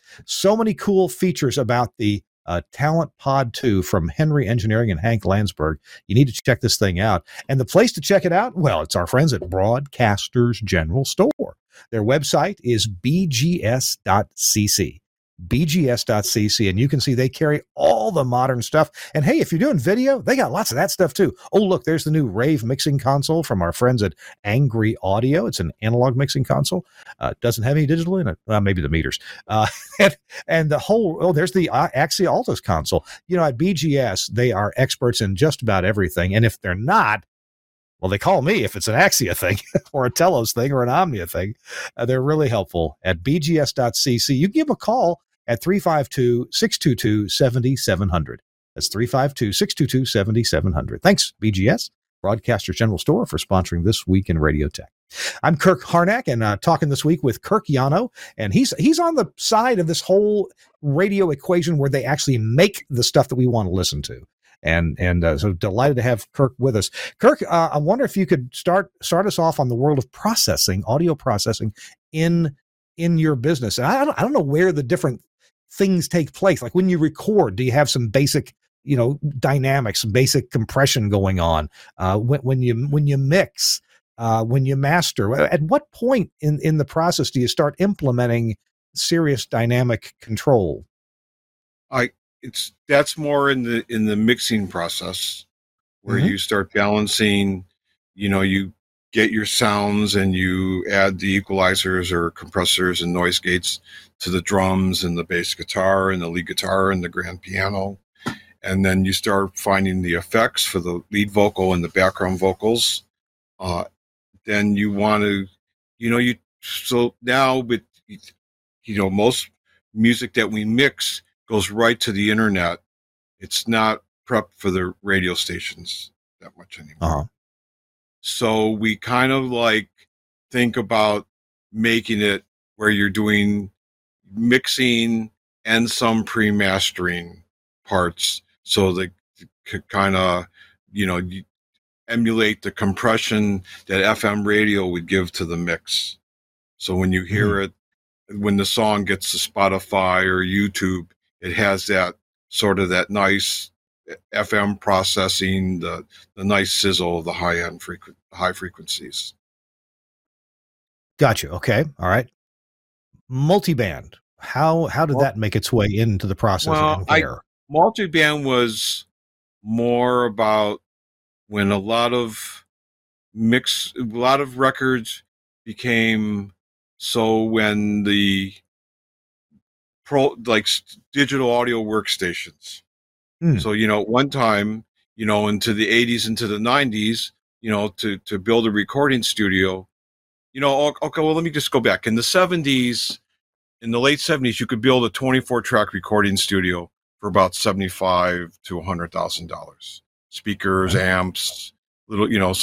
So many cool features about the Talent Pod 2 from Henry Engineering and Hank Landsberg. You need to check this thing out. And the place to check it out, well, it's our friends at Broadcasters General Store. Their website is bgs.cc. bgs.cc, and you can see they carry all the modern stuff. And hey, if you're doing video, they got lots of that stuff too. Oh, look, there's the new Rave mixing console from our friends at Angry Audio. It's an analog mixing console. Doesn't have any digital in it. Well, maybe the meters. And the whole, there's the Axia Altus console. At BGS, they are experts in just about everything. And if they're not, well, they call me if it's an Axia thing or a Telos thing or an Omnia thing. They're really helpful at bgs.cc. You give a call at 352-622-7700. That's 352-622-7700. Thanks, BGS, Broadcasters General Store, for sponsoring This Week in Radio Tech. I'm Kirk Harnack, and talking this week with Kirk Yano, and he's on the side of this whole radio equation where they actually make the stuff that we want to listen to. And so delighted to have Kirk with us. Kirk, I wonder if you could start us off on the world of processing, audio processing in your business. And I don't know where the different things take place. Like when you record, do you have some basic, dynamics, basic compression going on? When you mix, when you master, at what point in the process do you start implementing serious dynamic control? That's more in the mixing process where you start balancing, you get your sounds and you add the equalizers or compressors and noise gates to the drums and the bass guitar and the lead guitar and the grand piano. And then you start finding the effects for the lead vocal and the background vocals. Then you want to, so now with, most music that we mix goes right to the internet. It's not prepped for the radio stations that much anymore. Uh-huh. So we kind of think about making it where you're doing mixing and some pre-mastering parts so they could kind of, emulate the compression that FM radio would give to the mix. So when you hear it, when the song gets to Spotify or YouTube, it has that sort of that nice FM processing, the nice sizzle of the high frequencies. Gotcha. Okay. All right. Multiband. How did that make its way into the process? Well, multiband was more about when a lot of records became so when the digital audio workstations. So, one time, into the 80s, into the 90s, to build a recording studio, okay, well, let me just go back. In the 70s, in the late 70s, you could build a 24-track recording studio for about $75,000 to $100,000. Speakers, amps, little,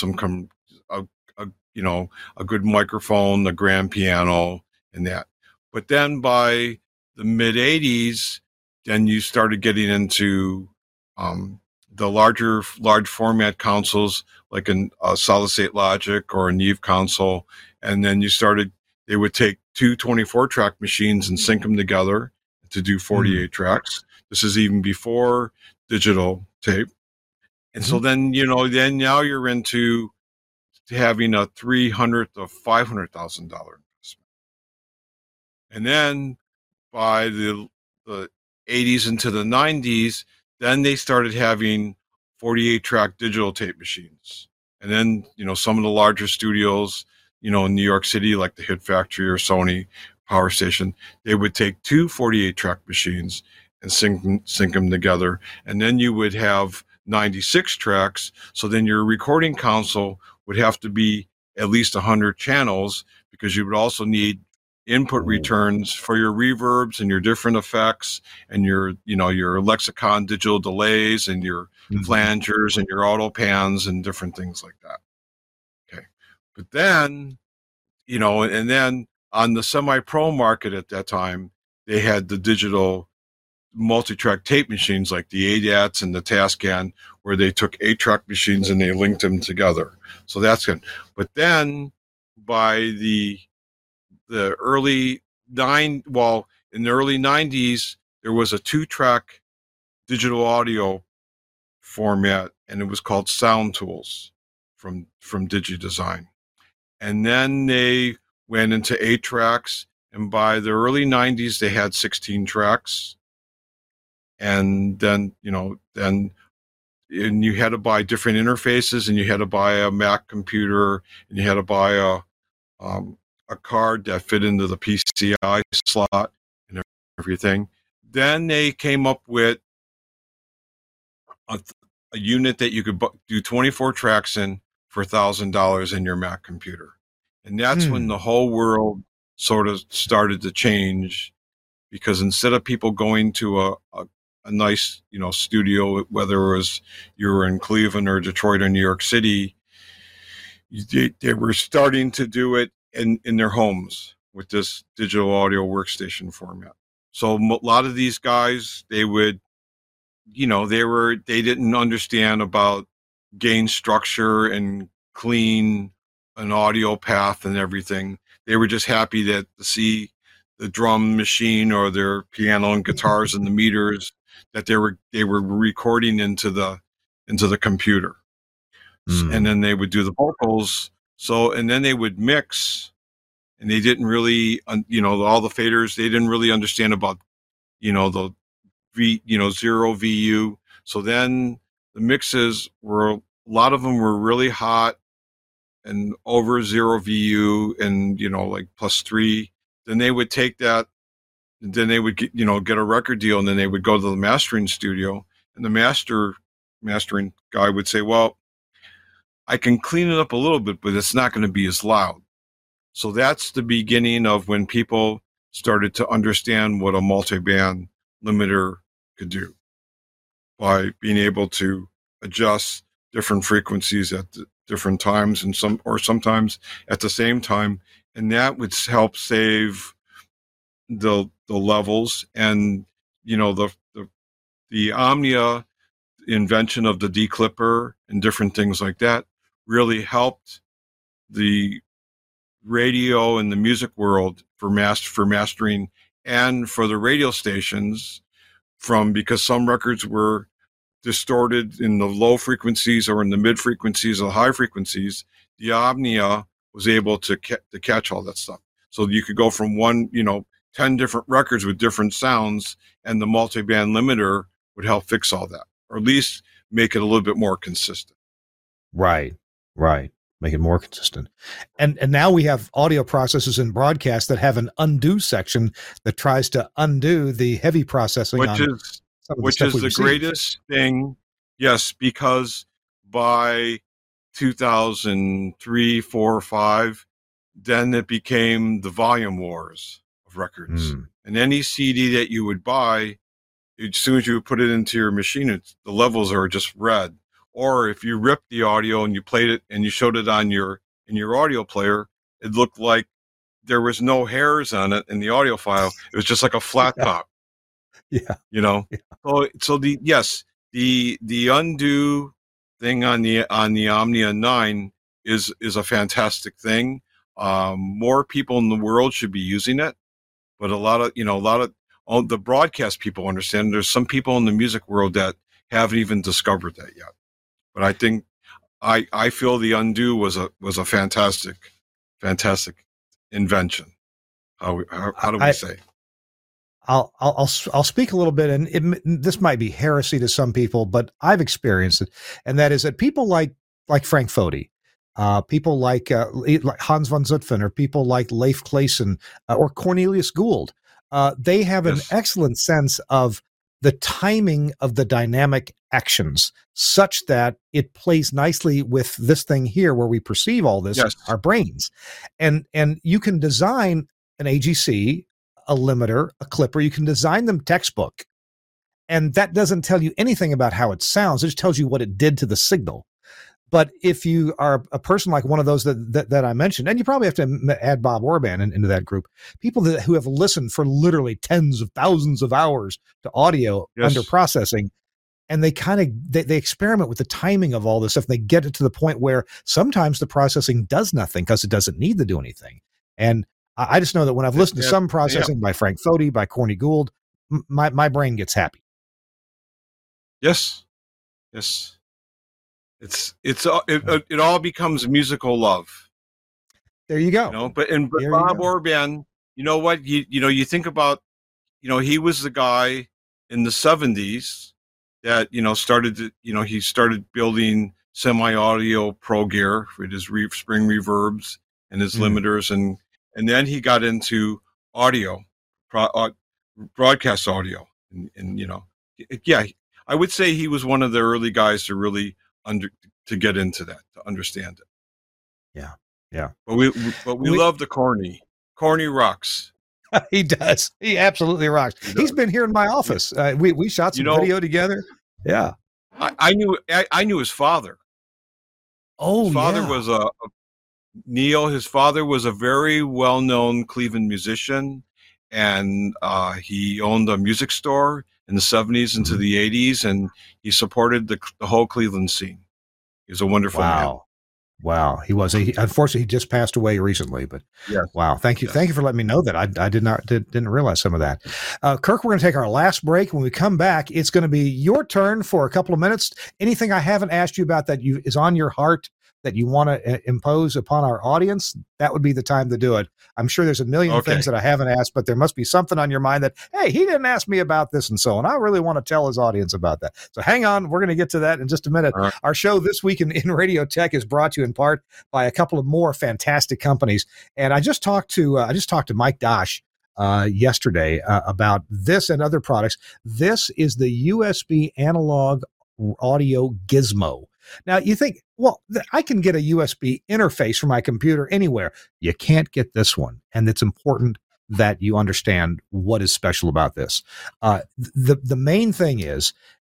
a good microphone, the grand piano, and that. But then by the mid 80s, then you started getting into the large format consoles like a Solid State Logic or a Neve console. And then they would take two 24-track machines and sync them together to do 48 tracks. This is even before digital tape. And so then, then now you're into having a $300,000 to $500,000 investment. And then by the 80s into the 90s, then they started having 48-track digital tape machines. And then, some of the larger studios, in New York City, like the Hit Factory or Sony Power Station, they would take two 48-track machines and sync them together. And then you would have 96 tracks. So then your recording console would have to be at least 100 channels because you would also need input returns for your reverbs and your different effects and your lexicon digital delays and your flangers and your auto pans and different things like that. Okay. But then, and then on the semi-pro market at that time, they had the digital multi-track tape machines like the ADATs and the Tascam, where they took 8-track machines and they linked them together. So that's good. But then by the early in in the early 90s, there was a 2-track digital audio format, and it was called Sound Tools from DigiDesign. And then they went into 8 tracks, and by the early 90s, they had 16 tracks. And then, and you had to buy different interfaces, and you had to buy a Mac computer, and you had to buy a card that fit into the PCI slot and everything. Then they came up with a unit that you could do 24 tracks in for $1,000 in your Mac computer. And that's when the whole world sort of started to change, because instead of people going to a nice, studio, whether it was you were in Cleveland or Detroit or New York City, they were starting to do it in their homes with this digital audio workstation format. So a lot of these guys, they didn't understand about gain structure and clean an audio path and everything. They were just happy to see the drum machine or their piano and guitars and the meters that they were recording into the computer. And then they would do the vocals. So, and then they would mix, and they didn't really, all the faders, they didn't really understand about, the zero VU. So then the mixes a lot of them were really hot and over 0 VU and, like +3. Then they would take that, and then they would get a record deal, and then they would go to the mastering studio, and the mastering guy would say, well, I can clean it up a little bit, but it's not going to be as loud. So that's the beginning of when people started to understand what a multi-band limiter could do by being able to adjust different frequencies at different times, and sometimes at the same time. And that would help save the levels. And, the Omnia invention of the declipper and different things like that really helped the radio and the music world for mastering, and for the radio stations, because some records were distorted in the low frequencies or in the mid frequencies or high frequencies. The Omnia was able to catch all that stuff. So you could go from 10 different records with different sounds, and the multi-band limiter would help fix all that, or at least make it a little bit more consistent. Right. Make it more consistent. And now we have audio processors in broadcast that have an undo section that tries to undo the heavy processing. Which is the greatest thing. Yes, because by 2003, 4, 5, then it became the volume wars of records. And any CD that you would buy, as soon as you put it into your machine, the levels are just red. Or if you ripped the audio and you played it and you showed it in your audio player, it looked like there was no hairs on it in the audio file. It was just like a flat top. Yeah. Yeah. So the undo thing on the Omnia 9 is a fantastic thing. More people in the world should be using it, but a lot of the broadcast people understand. There's some people in the music world that haven't even discovered that yet. But I think I feel the undo was a fantastic invention. How do we say? I'll speak a little bit, and this might be heresy to some people, but I've experienced it, and that is that people like Frank Foti, people like Hans von Zutphen, or people like Leif Clayson, or Cornelius Gould, they have an excellent sense of the timing of the dynamic actions, such that it plays nicely with this thing here where we perceive all this, our brains. And you can design an AGC, a limiter, a clipper. You can design them textbook, and that doesn't tell you anything about how it sounds. It just tells you what it did to the signal. But if you are a person like one of those that I mentioned, and you probably have to add Bob Orban into that group, people who have listened for literally tens of thousands of hours to audio under processing, and they kind of they experiment with the timing of all this stuff. And they get it to the point where sometimes the processing does nothing because it doesn't need to do anything. And I just know that when I've listened to some processing by Frank Foti, by Corny Gould, my brain gets happy. Yes. It all becomes musical love. There you go. You know, but Bob Orban, you know what? You think about, he was the guy in the 70s that, he started building semi-audio pro gear with his spring reverbs and his limiters, and then he got into audio, broadcast audio, and I would say he was one of the early guys to really to get into that, to understand it. Yeah. But we love the Corny. Corny rocks. He does. He absolutely rocks. He's been here in my office. We shot some video together. Yeah. I knew his father. Oh, his father was Neil. His father was a very well-known Cleveland musician, and he owned a music store in the 70s into the 80s, and he supported the whole Cleveland scene. He was a wonderful man. Wow, he was. Unfortunately, he just passed away recently. But wow, thank you for letting me know that. I didn't realize some of that. Kirk, we're going to take our last break. When we come back, it's going to be your turn for a couple of minutes. Anything I haven't asked you about that is on your heart that you want to impose upon our audience, that would be the time to do it. I'm sure there's a million things that I haven't asked, but there must be something on your mind that, hey, he didn't ask me about this and so on. I really want to tell his audience about that. So hang on. We're going to get to that in just a minute. Right. Our show this week in Radio Tech is brought to you in part by a couple of more fantastic companies. And I just talked to Mike Dosh yesterday about this and other products. This is the USB analog audio gizmo. Now, you think, well, I can get a USB interface for my computer anywhere. You can't get this one. And it's important that you understand what is special about this. The main thing is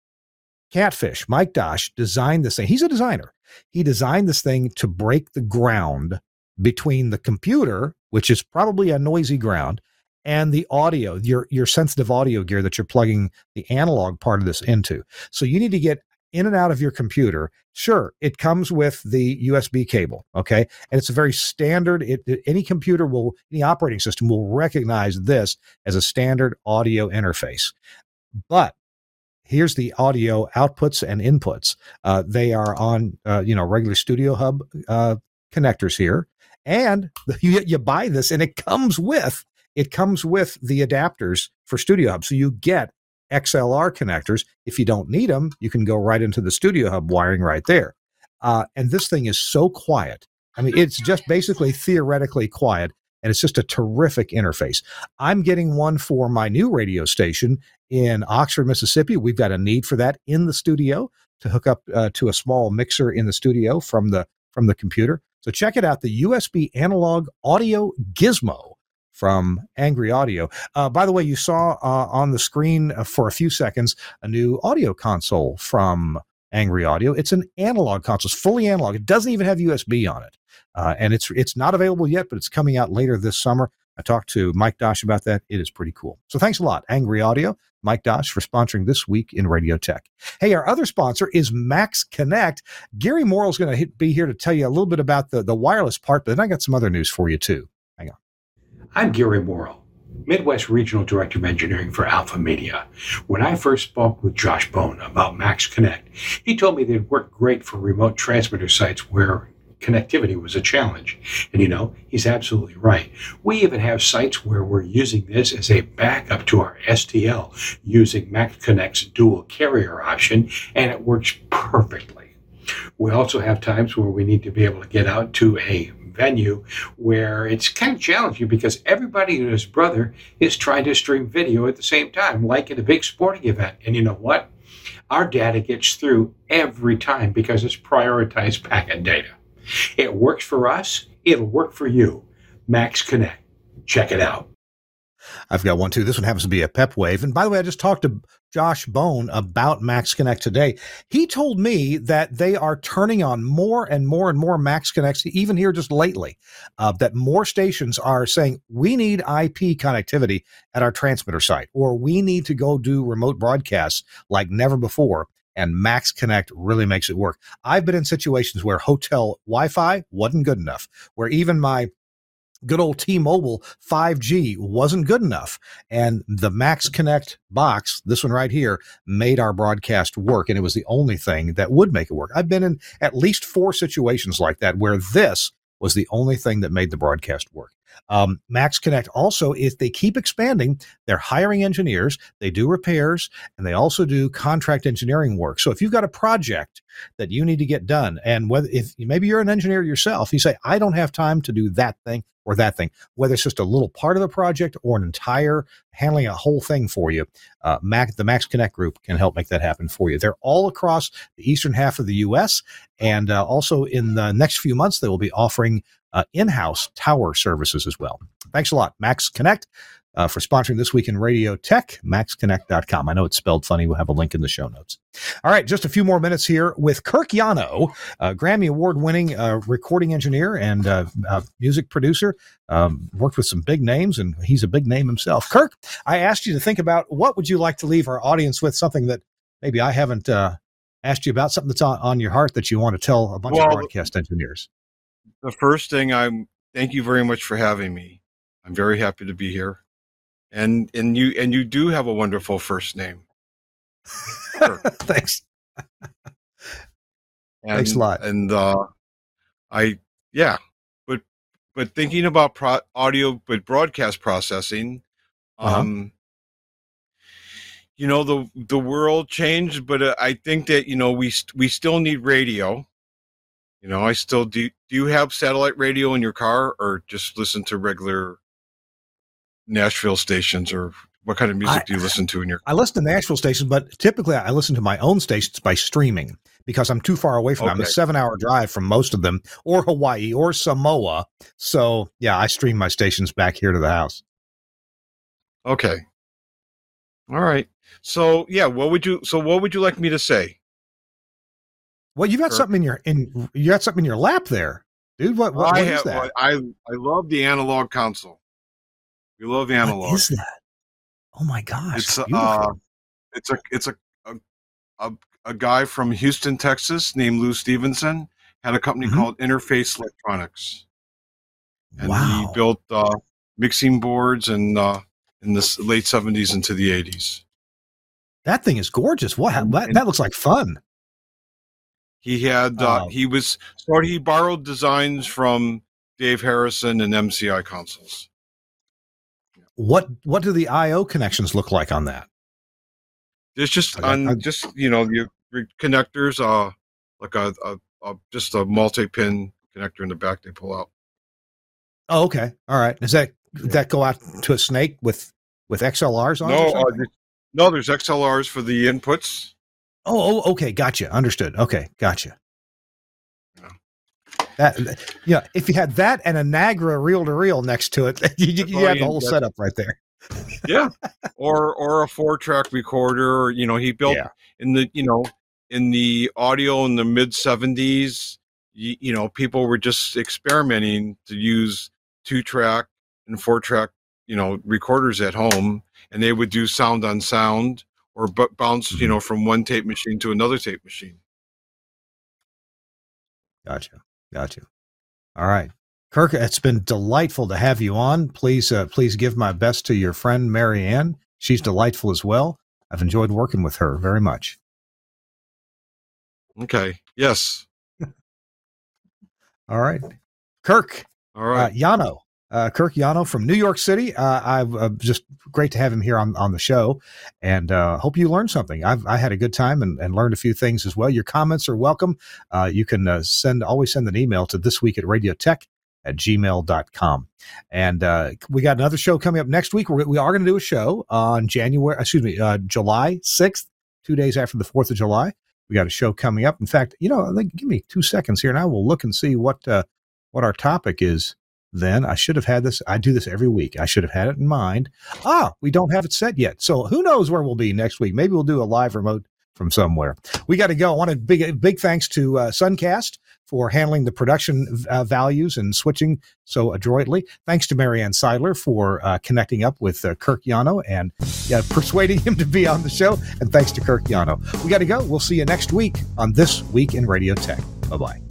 Catfish, Mike Dosh, designed this thing. He's a designer. He designed this thing to break the ground between the computer, which is probably a noisy ground, and the audio, your sensitive audio gear that you're plugging the analog part of this into. So you need to get in and out of your computer. Sure, it comes with the USB cable, okay? And it's a very standard, any operating system will recognize this as a standard audio interface. But here's the audio outputs and inputs. They are on, regular Studio Hub connectors here. And you buy this and it comes with the adapters for Studio Hub. So you get XLR connectors. If you don't need them, you can go right into the Studio Hub wiring right there. And this thing is so quiet. I mean, it's just basically theoretically quiet, and it's just a terrific interface. I'm getting one for my new radio station in Oxford, Mississippi. We've got a need for that in the studio to hook up to a small mixer in the studio from the computer. So check it out, the USB analog audio gizmo from Angry Audio. By the way, you saw on the screen for a few seconds a new audio console from Angry Audio. It's an analog console. It's fully analog. It doesn't even have USB on it. And it's not available yet, but it's coming out later this summer. I talked to Mike Dosh about that. It is pretty cool. So thanks a lot, Angry Audio, Mike Dosh, for sponsoring This Week in Radio Tech. Hey, our other sponsor is Max Connect. Gary Morrill is going to be here to tell you a little bit about the wireless part, but then I got some other news for you too. Hang on. I'm Gary Morrill, Midwest Regional Director of Engineering for Alpha Media. When I first spoke with Josh Bone about Max Connect, he told me they'd work great for remote transmitter sites where connectivity was a challenge. And he's absolutely right. We even have sites where we're using this as a backup to our STL using Max Connect's dual carrier option, and it works perfectly. We also have times where we need to be able to get out to a venue where it's kind of challenging because everybody and his brother is trying to stream video at the same time, like at a big sporting event. And you know what? Our data gets through every time because it's prioritized packet data. It works for us. It'll work for you. Max Connect. Check it out. I've got one too. This one happens to be a PepWave. And by the way, I just talked to Josh Bone about Max Connect today. He told me that they are turning on more and more and more Max Connects, even here just lately, that more stations are saying, we need IP connectivity at our transmitter site, or we need to go do remote broadcasts like never before. And Max Connect really makes it work. I've been in situations where hotel Wi-Fi wasn't good enough, where even my good old T-Mobile 5G wasn't good enough. And the Max Connect box, this one right here, made our broadcast work. And it was the only thing that would make it work. I've been in at least 4 situations like that where this was the only thing that made the broadcast work. Max Connect also, if they keep expanding, they're hiring engineers, they do repairs, and they also do contract engineering work. So if you've got a project that you need to get done, and if maybe you're an engineer yourself, you say, I don't have time to do that thing or that thing, whether it's just a little part of the project or an entire handling a whole thing for you, the Max Connect group can help make that happen for you. They're all across the eastern half of the U.S., and also in the next few months, they will be offering in-house tower services as well. Thanks a lot, Max Connect, for sponsoring This Week in Radio Tech, maxconnect.com. I know it's spelled funny. We'll have a link in the show notes. All right, just a few more minutes here with Kirk Yano, Grammy Award-winning recording engineer and music producer. Worked with some big names, and he's a big name himself. Kirk, I asked you to think about what would you like to leave our audience with, something that maybe I haven't asked you about, something that's on your heart that you want to tell a bunch of broadcast engineers. The first thing, thank you very much for having me. I'm very happy to be here. And you do have a wonderful first name. Sure. Thanks. Thanks a lot. And but thinking about broadcast processing, the world changed, but I think that we still need radio. I still do. Do you have satellite radio in your car, or just listen to regular Nashville stations, or what kind of music do you listen to in your car? I listen to Nashville stations, but typically I listen to my own stations by streaming because I'm too far away from them. I'm a 7-hour drive from most of them, or Hawaii or Samoa. So yeah, I stream my stations back here to the house. Okay. All right. So yeah, what would you like me to say? Well, you've got something in your lap there, dude. What is that? I love the analog console. We love analog. What is that? Oh my gosh! It's a guy from Houston, Texas, named Lou Stevenson. Had a company called Interface Electronics, and he built mixing boards in the late 70s into the 80s. That thing is gorgeous. That looks like fun. He had he borrowed designs from Dave Harrison and MCI consoles. What do the I/O connections look like on that? There's just your connectors, like just a multi-pin connector in the back they pull out. Oh, okay, all right. Does that go out to a snake with XLRs on? No, there's XLRs for the inputs. Oh, okay, gotcha. Understood. Okay, gotcha. If you had that and a Nagra reel-to-reel next to it, you had the whole setup right there. Yeah, or a 4-track recorder. He built in the audio in the mid 70s. People were just experimenting to use 2-track and 4-track recorders at home, and they would do sound on sound or bounce from one tape machine to another tape machine. Gotcha. All right, Kirk, it's been delightful to have you on. Please give my best to your friend Mary Ann. She's delightful as well. I've enjoyed working with her very much. Okay. Yes. All right, Kirk. All right, Yano. Kirk Yano from New York City. I've just great to have him here on the show, and hope you learned something. I had a good time and learned a few things as well. Your comments are welcome. You can always send an email to thisweekedradiotech@gmail.com. And we got another show coming up next week. We are going to do a show on July 6th, 2 days after the 4th of July. We got a show coming up. In fact, give me 2 seconds here, and I will look and see what our topic is. Then I should have had this. I do this every week. I should have had it in mind. We don't have it set yet. So who knows where we'll be next week? Maybe we'll do a live remote from somewhere. We got to go. I want a big thanks to Suncast for handling the production values and switching so adroitly. Thanks to Marianne Seidler for connecting up with Kirk Yano and persuading him to be on the show. And thanks to Kirk Yano. We got to go. We'll see you next week on This Week in Radio Tech. Bye-bye.